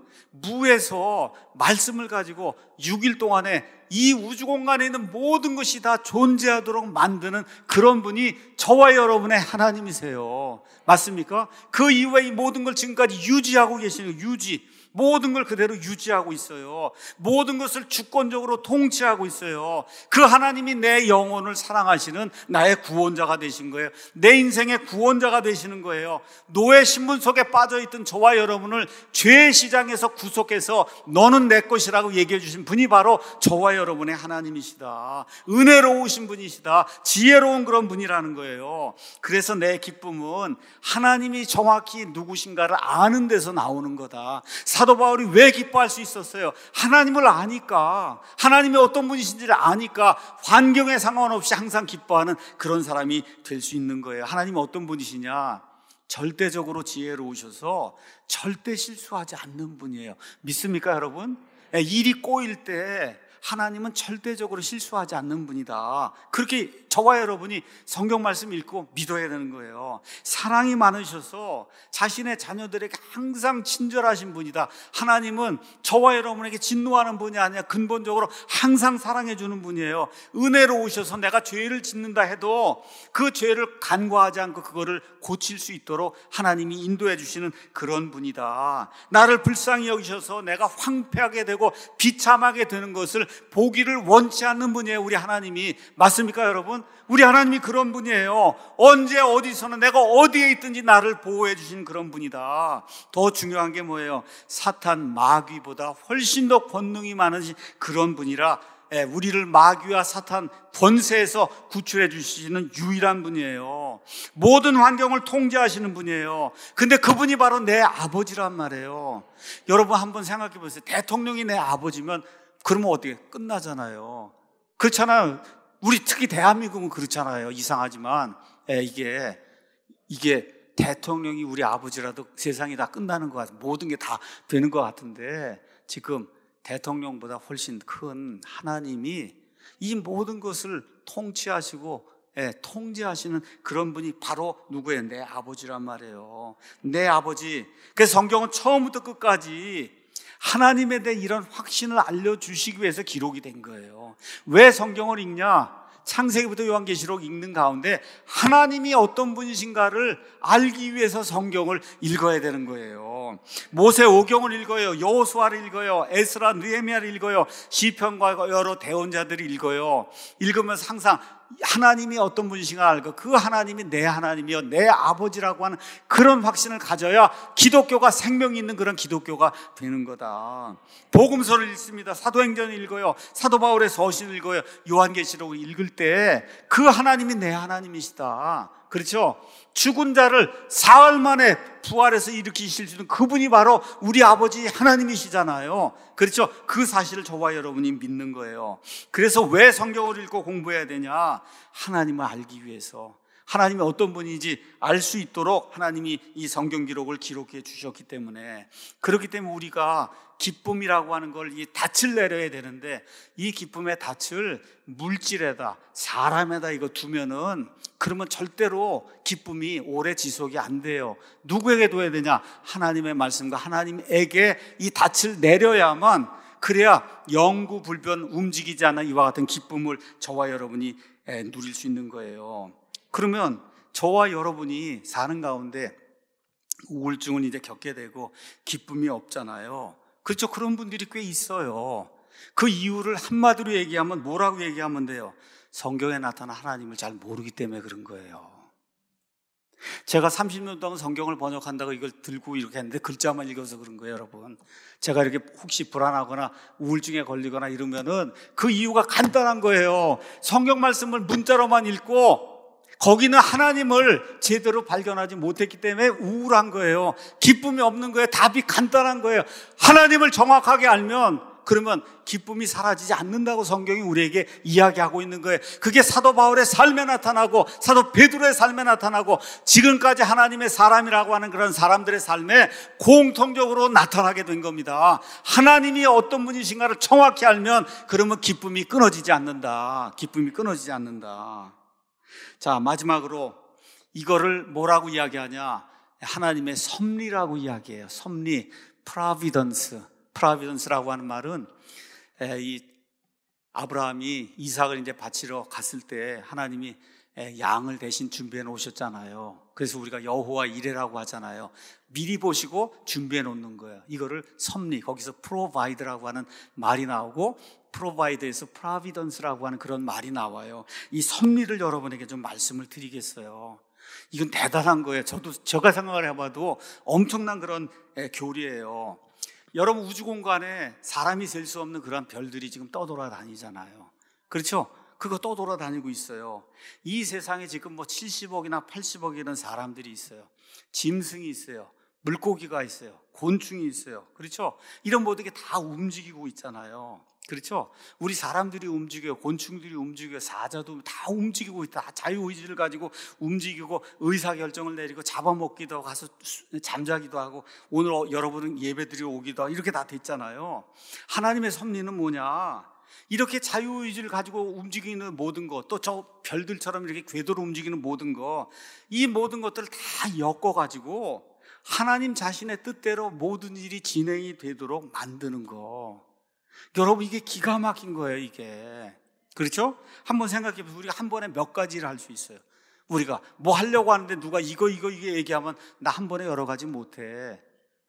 무에서 말씀을 가지고 육 일 동안에 이 우주 공간에 있는 모든 것이 다 존재하도록 만드는 그런 분이 저와 여러분의 하나님이세요. 맞습니까? 그 이후에 이 모든 걸 지금까지 유지하고 계시는, 유지, 모든 걸 그대로 유지하고 있어요. 모든 것을 주권적으로 통치하고 있어요. 그 하나님이 내 영혼을 사랑하시는 나의 구원자가 되신 거예요. 내 인생의 구원자가 되시는 거예요. 노예 신분 속에 빠져있던 저와 여러분을 죄의 시장에서 구속해서 너는 내 것이라고 얘기해 주신 분이 바로 저와 여러분의 하나님이시다. 은혜로우신 분이시다. 지혜로운 그런 분이라는 거예요. 그래서 내 기쁨은 하나님이 정확히 누구신가를 아는 데서 나오는 거다. 사도 바울이 왜 기뻐할 수 있었어요? 하나님을 아니까, 하나님이 어떤 분이신지를 아니까 환경에 상관없이 항상 기뻐하는 그런 사람이 될 수 있는 거예요. 하나님은 어떤 분이시냐? 절대적으로 지혜로우셔서 절대 실수하지 않는 분이에요. 믿습니까, 여러분? 일이 꼬일 때 하나님은 절대적으로 실수하지 않는 분이다. 그렇게 저와 여러분이 성경 말씀 읽고 믿어야 되는 거예요. 사랑이 많으셔서 자신의 자녀들에게 항상 친절하신 분이다. 하나님은 저와 여러분에게 진노하는 분이 아니라 근본적으로 항상 사랑해 주는 분이에요. 은혜로우셔서 내가 죄를 짓는다 해도 그 죄를 간과하지 않고 그거를 고칠 수 있도록 하나님이 인도해 주시는 그런 분이다. 나를 불쌍히 여기셔서 내가 황폐하게 되고 비참하게 되는 것을 보기를 원치 않는 분이에요. 우리 하나님이. 맞습니까, 여러분? 우리 하나님이 그런 분이에요. 언제 어디서는 내가 어디에 있든지 나를 보호해 주신 그런 분이다. 더 중요한 게 뭐예요? 사탄 마귀보다 훨씬 더 권능이 많으신 그런 분이라 우리를 마귀와 사탄 권세에서 구출해 주시는 유일한 분이에요. 모든 환경을 통제하시는 분이에요. 근데 그분이 바로 내 아버지란 말이에요. 여러분 한번 생각해 보세요. 대통령이 내 아버지면 그러면 어떻게 끝나잖아요. 그렇잖아요. 우리 특히 대한민국은 그렇잖아요. 이상하지만 이게 이게 대통령이 우리 아버지라도 세상이 다 끝나는 것 같아요. 모든 게 다 되는 것 같은데 지금 대통령보다 훨씬 큰 하나님이 이 모든 것을 통치하시고 예, 통제하시는 그런 분이 바로 누구예요? 내 아버지란 말이에요. 내 아버지. 그래서 성경은 처음부터 끝까지 하나님에 대해 이런 확신을 알려주시기 위해서 기록이 된 거예요. 왜 성경을 읽냐? 창세기부터 요한계시록 읽는 가운데 하나님이 어떤 분이신가를 알기 위해서 성경을 읽어야 되는 거예요. 모세오경을 읽어요. 여호수아를 읽어요. 에스라, 느헤미야를 읽어요. 시편과 여러 대언자들을 읽어요. 읽으면서 항상 하나님이 어떤 분이신가 알고 그 하나님이 내 하나님이요 내 아버지라고 하는 그런 확신을 가져야 기독교가 생명이 있는 그런 기독교가 되는 거다. 복음서를 읽습니다. 사도행전을 읽어요. 사도 바울의 서신을 읽어요. 요한계시록을 읽을 때 그 하나님이 내 하나님이시다. 그렇죠? 죽은 자를 사흘 만에 부활해서 일으키실 수 있는 그분이 바로 우리 아버지 하나님이시잖아요. 그렇죠? 그 사실을 저와 여러분이 믿는 거예요. 그래서 왜 성경을 읽고 공부해야 되냐? 하나님을 알기 위해서, 하나님이 어떤 분인지 알 수 있도록 하나님이 이 성경 기록을 기록해 주셨기 때문에, 그렇기 때문에 우리가 기쁨이라고 하는 걸 이 닻을 내려야 되는데, 이 기쁨의 닻을 물질에다 사람에다 이거 두면은 그러면 절대로 기쁨이 오래 지속이 안 돼요. 누구에게 둬야 되냐? 하나님의 말씀과 하나님에게 이 닻을 내려야만, 그래야 영구불변 움직이지 않는 이와 같은 기쁨을 저와 여러분이 누릴 수 있는 거예요. 그러면 저와 여러분이 사는 가운데 우울증을 이제 겪게 되고 기쁨이 없잖아요. 그렇죠? 그런 분들이 꽤 있어요. 그 이유를 한마디로 얘기하면 뭐라고 얘기하면 돼요? 성경에 나타난 하나님을 잘 모르기 때문에 그런 거예요. 제가 삼십 년 동안 성경을 번역한다고 이걸 들고 이렇게 했는데 글자만 읽어서 그런 거예요, 여러분. 제가 이렇게 혹시 불안하거나 우울증에 걸리거나 이러면은 그 이유가 간단한 거예요. 성경 말씀을 문자로만 읽고 거기는 하나님을 제대로 발견하지 못했기 때문에 우울한 거예요. 기쁨이 없는 거예요. 답이 간단한 거예요. 하나님을 정확하게 알면 그러면 기쁨이 사라지지 않는다고 성경이 우리에게 이야기하고 있는 거예요. 그게 사도 바울의 삶에 나타나고 사도 베드로의 삶에 나타나고 지금까지 하나님의 사람이라고 하는 그런 사람들의 삶에 공통적으로 나타나게 된 겁니다. 하나님이 어떤 분이신가를 정확히 알면 그러면 기쁨이 끊어지지 않는다. 기쁨이 끊어지지 않는다. 자, 마지막으로 이거를 뭐라고 이야기하냐? 하나님의 섭리라고 이야기해요. 섭리, providence. providence라고 하는 말은 이 아브라함이 이삭을 이제 바치러 갔을 때 하나님이 양을 대신 준비해 놓으셨잖아요. 그래서 우리가 여호와 이레라고 하잖아요. 미리 보시고 준비해 놓는 거예요. 이거를 섭리, 거기서 provide라고 하는 말이 나오고 provide에서 providence라고 하는 그런 말이 나와요. 이 섭리를 여러분에게 좀 말씀을 드리겠어요. 이건 대단한 거예요. 저도 제가 생각을 해봐도 엄청난 그런 교리예요. 여러분 우주 공간에 사람이 셀 수 없는 그런 별들이 지금 떠돌아다니잖아요. 그렇죠? 그거 떠돌아다니고 있어요. 이 세상에 지금 뭐 칠십억이나 팔십억이라는 사람들이 있어요. 짐승이 있어요. 물고기가 있어요. 곤충이 있어요. 그렇죠? 이런 모든 게 다 움직이고 있잖아요. 그렇죠? 우리 사람들이 움직여요. 곤충들이 움직여요. 사자도 다 움직이고 있다. 자유의지를 가지고 움직이고 의사결정을 내리고 잡아먹기도 하고 가서 잠자기도 하고 오늘 여러분은 예배드리러 오기도 하고 이렇게 다 됐잖아요. 하나님의 섭리는 뭐냐? 이렇게 자유의지를 가지고 움직이는 모든 것, 또 저 별들처럼 이렇게 궤도로 움직이는 모든 것, 이 모든 것들을 다 엮어가지고 하나님 자신의 뜻대로 모든 일이 진행이 되도록 만드는 거. 여러분 이게 기가 막힌 거예요, 이게. 그렇죠? 한번 생각해 보세요. 우리가 한 번에 몇 가지를 할 수 있어요. 우리가 뭐 하려고 하는데 누가 이거 이거 이거 얘기하면 나 한 번에 여러 가지 못해.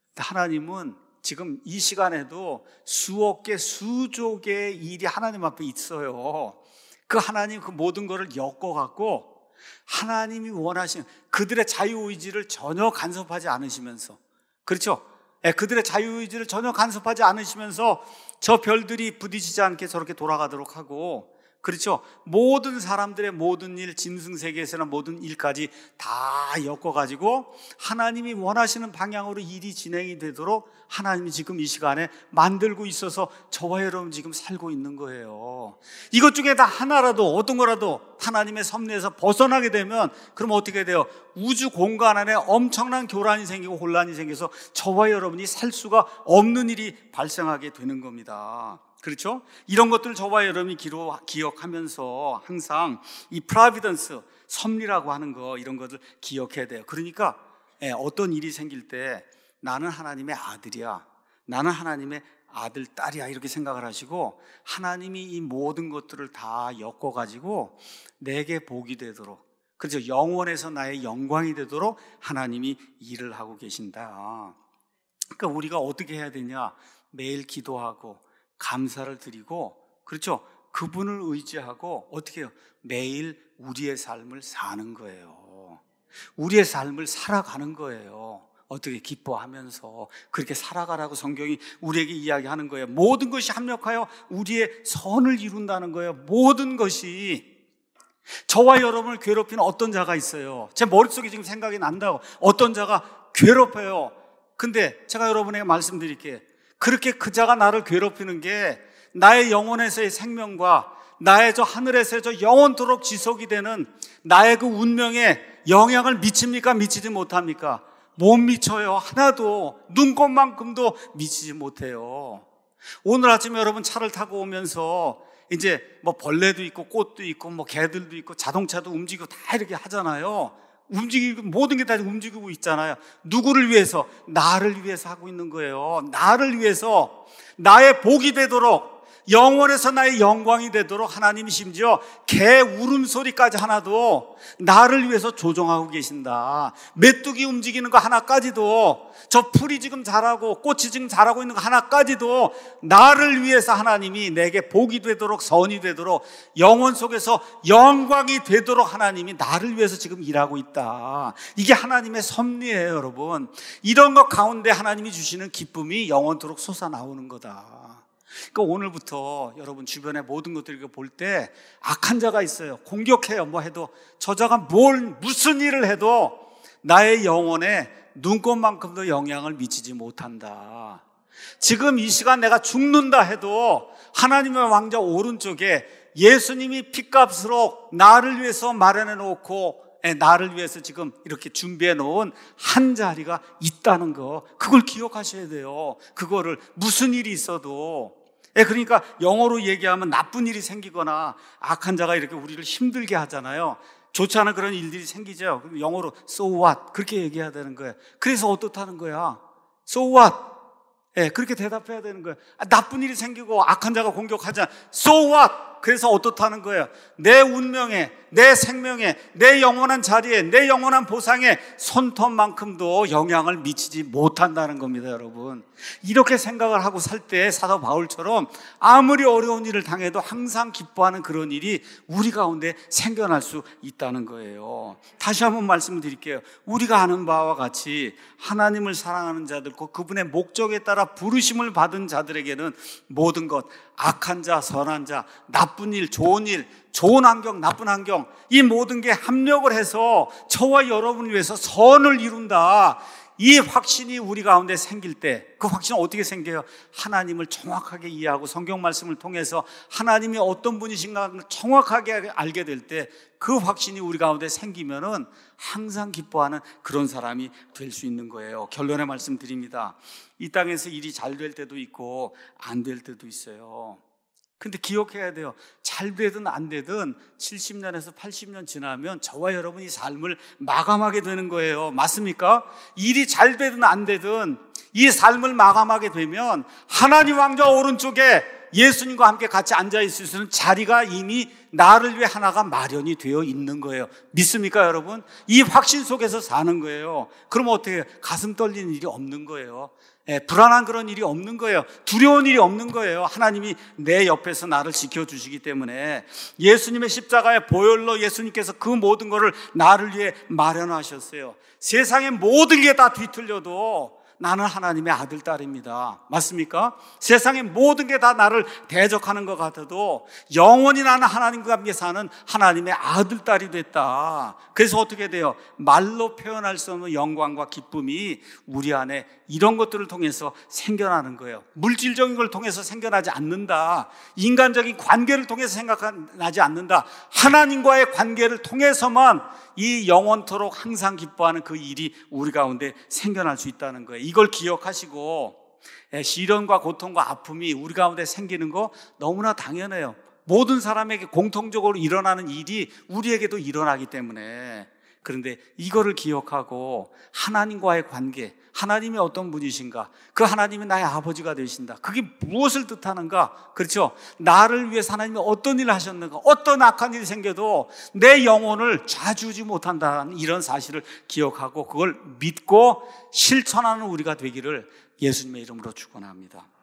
하나님은 지금 이 시간에도 수억 개, 수조 개의 일이 하나님 앞에 있어요. 그 하나님 그 모든 거를 엮어갖고 하나님이 원하시는 그들의 자유의지를 전혀 간섭하지 않으시면서, 그렇죠? 그들의 자유의지를 전혀 간섭하지 않으시면서 저 별들이 부딪히지 않게 저렇게 돌아가도록 하고, 그렇죠? 모든 사람들의 모든 일, 짐승세계에서나 모든 일까지 다 엮어가지고 하나님이 원하시는 방향으로 일이 진행이 되도록 하나님이 지금 이 시간에 만들고 있어서 저와 여러분 지금 살고 있는 거예요. 이것 중에 다 하나라도, 어떤 거라도 하나님의 섭리에서 벗어나게 되면 그럼 어떻게 돼요? 우주 공간 안에 엄청난 교란이 생기고 혼란이 생겨서 저와 여러분이 살 수가 없는 일이 발생하게 되는 겁니다. 그렇죠? 이런 것들을 저와 여러분이 기억하면서 항상 이 프라비던스, 섭리라고 하는 거, 이런 것을 기억해야 돼요. 그러니까 어떤 일이 생길 때 나는 하나님의 아들이야, 나는 하나님의 아들, 딸이야, 이렇게 생각을 하시고 하나님이 이 모든 것들을 다 엮어가지고 내게 복이 되도록, 그렇죠? 영원에서 나의 영광이 되도록 하나님이 일을 하고 계신다. 그러니까 우리가 어떻게 해야 되냐? 매일 기도하고 감사를 드리고, 그렇죠? 그분을 의지하고 어떻게 해요? 매일 우리의 삶을 사는 거예요. 우리의 삶을 살아가는 거예요. 어떻게 기뻐하면서 그렇게 살아가라고 성경이 우리에게 이야기하는 거예요. 모든 것이 합력하여 우리의 선을 이룬다는 거예요. 모든 것이. 저와 여러분을 괴롭히는 어떤 자가 있어요. 제 머릿속에 지금 생각이 난다고. 어떤 자가 괴롭혀요. 근데 제가 여러분에게 말씀드릴게요. 그렇게 그 자가 나를 괴롭히는 게 나의 영혼에서의 생명과 나의 저 하늘에서의 저 영원토록 지속이 되는 나의 그 운명에 영향을 미칩니까? 미치지 못합니까? 못 미쳐요. 하나도, 눈곱만큼도 미치지 못해요. 오늘 아침에 여러분 차를 타고 오면서 이제 뭐 벌레도 있고 꽃도 있고 뭐 개들도 있고 자동차도 움직이고 다 이렇게 하잖아요. 움직이고 모든 게 다 움직이고 있잖아요. 누구를 위해서? 나를 위해서 하고 있는 거예요. 나를 위해서, 나의 복이 되도록, 영원에서 나의 영광이 되도록 하나님이 심지어 개 울음소리까지 하나도 나를 위해서 조정하고 계신다. 메뚜기 움직이는 거 하나까지도, 저 풀이 지금 자라고 꽃이 지금 자라고 있는 거 하나까지도 나를 위해서 하나님이 내게 복이 되도록, 선이 되도록, 영원 속에서 영광이 되도록 하나님이 나를 위해서 지금 일하고 있다. 이게 하나님의 섭리예요, 여러분. 이런 것 가운데 하나님이 주시는 기쁨이 영원토록 솟아나오는 거다. 그러니까 오늘부터 여러분 주변의 모든 것들을 볼 때 악한 자가 있어요. 공격해요. 뭐 해도 저 자가 뭘 무슨 일을 해도 나의 영혼에 눈곱만큼도 영향을 미치지 못한다. 지금 이 시간 내가 죽는다 해도 하나님의 왕자 오른쪽에 예수님이 핏값으로 나를 위해서 마련해 놓고 나를 위해서 지금 이렇게 준비해 놓은 한 자리가 있다는 거, 그걸 기억하셔야 돼요. 그거를 무슨 일이 있어도. 그러니까 영어로 얘기하면 나쁜 일이 생기거나 악한 자가 이렇게 우리를 힘들게 하잖아요. 좋지 않은 그런 일들이 생기죠. 그럼 영어로 so what 그렇게 얘기해야 되는 거예요. 그래서 어떻다는 거야? so what? 예, 그렇게 대답해야 되는 거예요. 아, 나쁜 일이 생기고 악한 자가 공격하자. so what? 그래서 어떻다는 거예요? 내 운명에, 내 생명에, 내 영원한 자리에, 내 영원한 보상에 손톱만큼도 영향을 미치지 못한다는 겁니다, 여러분. 이렇게 생각을 하고 살 때 사도 바울처럼 아무리 어려운 일을 당해도 항상 기뻐하는 그런 일이 우리 가운데 생겨날 수 있다는 거예요. 다시 한번 말씀드릴게요. 우리가 아는 바와 같이 하나님을 사랑하는 자들, 그분의 목적에 따라 부르심을 받은 자들에게는 모든 것, 악한 자, 선한 자, 나쁜 일, 좋은 일, 좋은 환경, 나쁜 환경, 이 모든 게 합력을 해서 저와 여러분을 위해서 선을 이룬다. 이 확신이 우리 가운데 생길 때, 그 확신은 어떻게 생겨요? 하나님을 정확하게 이해하고 성경 말씀을 통해서 하나님이 어떤 분이신가 정확하게 알게 될 때 그 확신이 우리 가운데 생기면은 항상 기뻐하는 그런 사람이 될 수 있는 거예요. 결론의 말씀 드립니다. 이 땅에서 일이 잘 될 때도 있고 안 될 때도 있어요. 근데 기억해야 돼요. 잘 되든 안 되든 칠십 년에서 팔십 년 지나면 저와 여러분이 삶을 마감하게 되는 거예요. 맞습니까? 일이 잘 되든 안 되든 이 삶을 마감하게 되면 하나님 왕좌 오른쪽에 예수님과 함께 같이 앉아 있을 수 있는 자리가 이미 나를 위해 하나가 마련이 되어 있는 거예요. 믿습니까, 여러분? 이 확신 속에서 사는 거예요. 그럼 어떻게 해요? 가슴 떨리는 일이 없는 거예요. 예, 불안한 그런 일이 없는 거예요. 두려운 일이 없는 거예요. 하나님이 내 옆에서 나를 지켜주시기 때문에 예수님의 십자가의 보혈로 예수님께서 그 모든 것을 나를 위해 마련하셨어요. 세상의 모든 게 다 뒤틀려도 나는 하나님의 아들, 딸입니다. 맞습니까? 세상의 모든 게 다 나를 대적하는 것 같아도 영원히 나는 하나님과 함께 사는 하나님의 아들, 딸이 됐다. 그래서 어떻게 돼요? 말로 표현할 수 없는 영광과 기쁨이 우리 안에 이런 것들을 통해서 생겨나는 거예요. 물질적인 걸 통해서 생겨나지 않는다. 인간적인 관계를 통해서 생각나지 않는다. 하나님과의 관계를 통해서만 이 영원토록 항상 기뻐하는 그 일이 우리 가운데 생겨날 수 있다는 거예요. 이걸 기억하시고 시련과 고통과 아픔이 우리 가운데 생기는 거 너무나 당연해요. 모든 사람에게 공통적으로 일어나는 일이 우리에게도 일어나기 때문에. 그런데 이거를 기억하고 하나님과의 관계, 하나님이 어떤 분이신가, 그 하나님이 나의 아버지가 되신다. 그게 무엇을 뜻하는가? 그렇죠? 나를 위해서 하나님이 어떤 일을 하셨는가, 어떤 악한 일이 생겨도 내 영혼을 좌주지 못한다는 이런 사실을 기억하고 그걸 믿고 실천하는 우리가 되기를 예수님의 이름으로 축원합니다.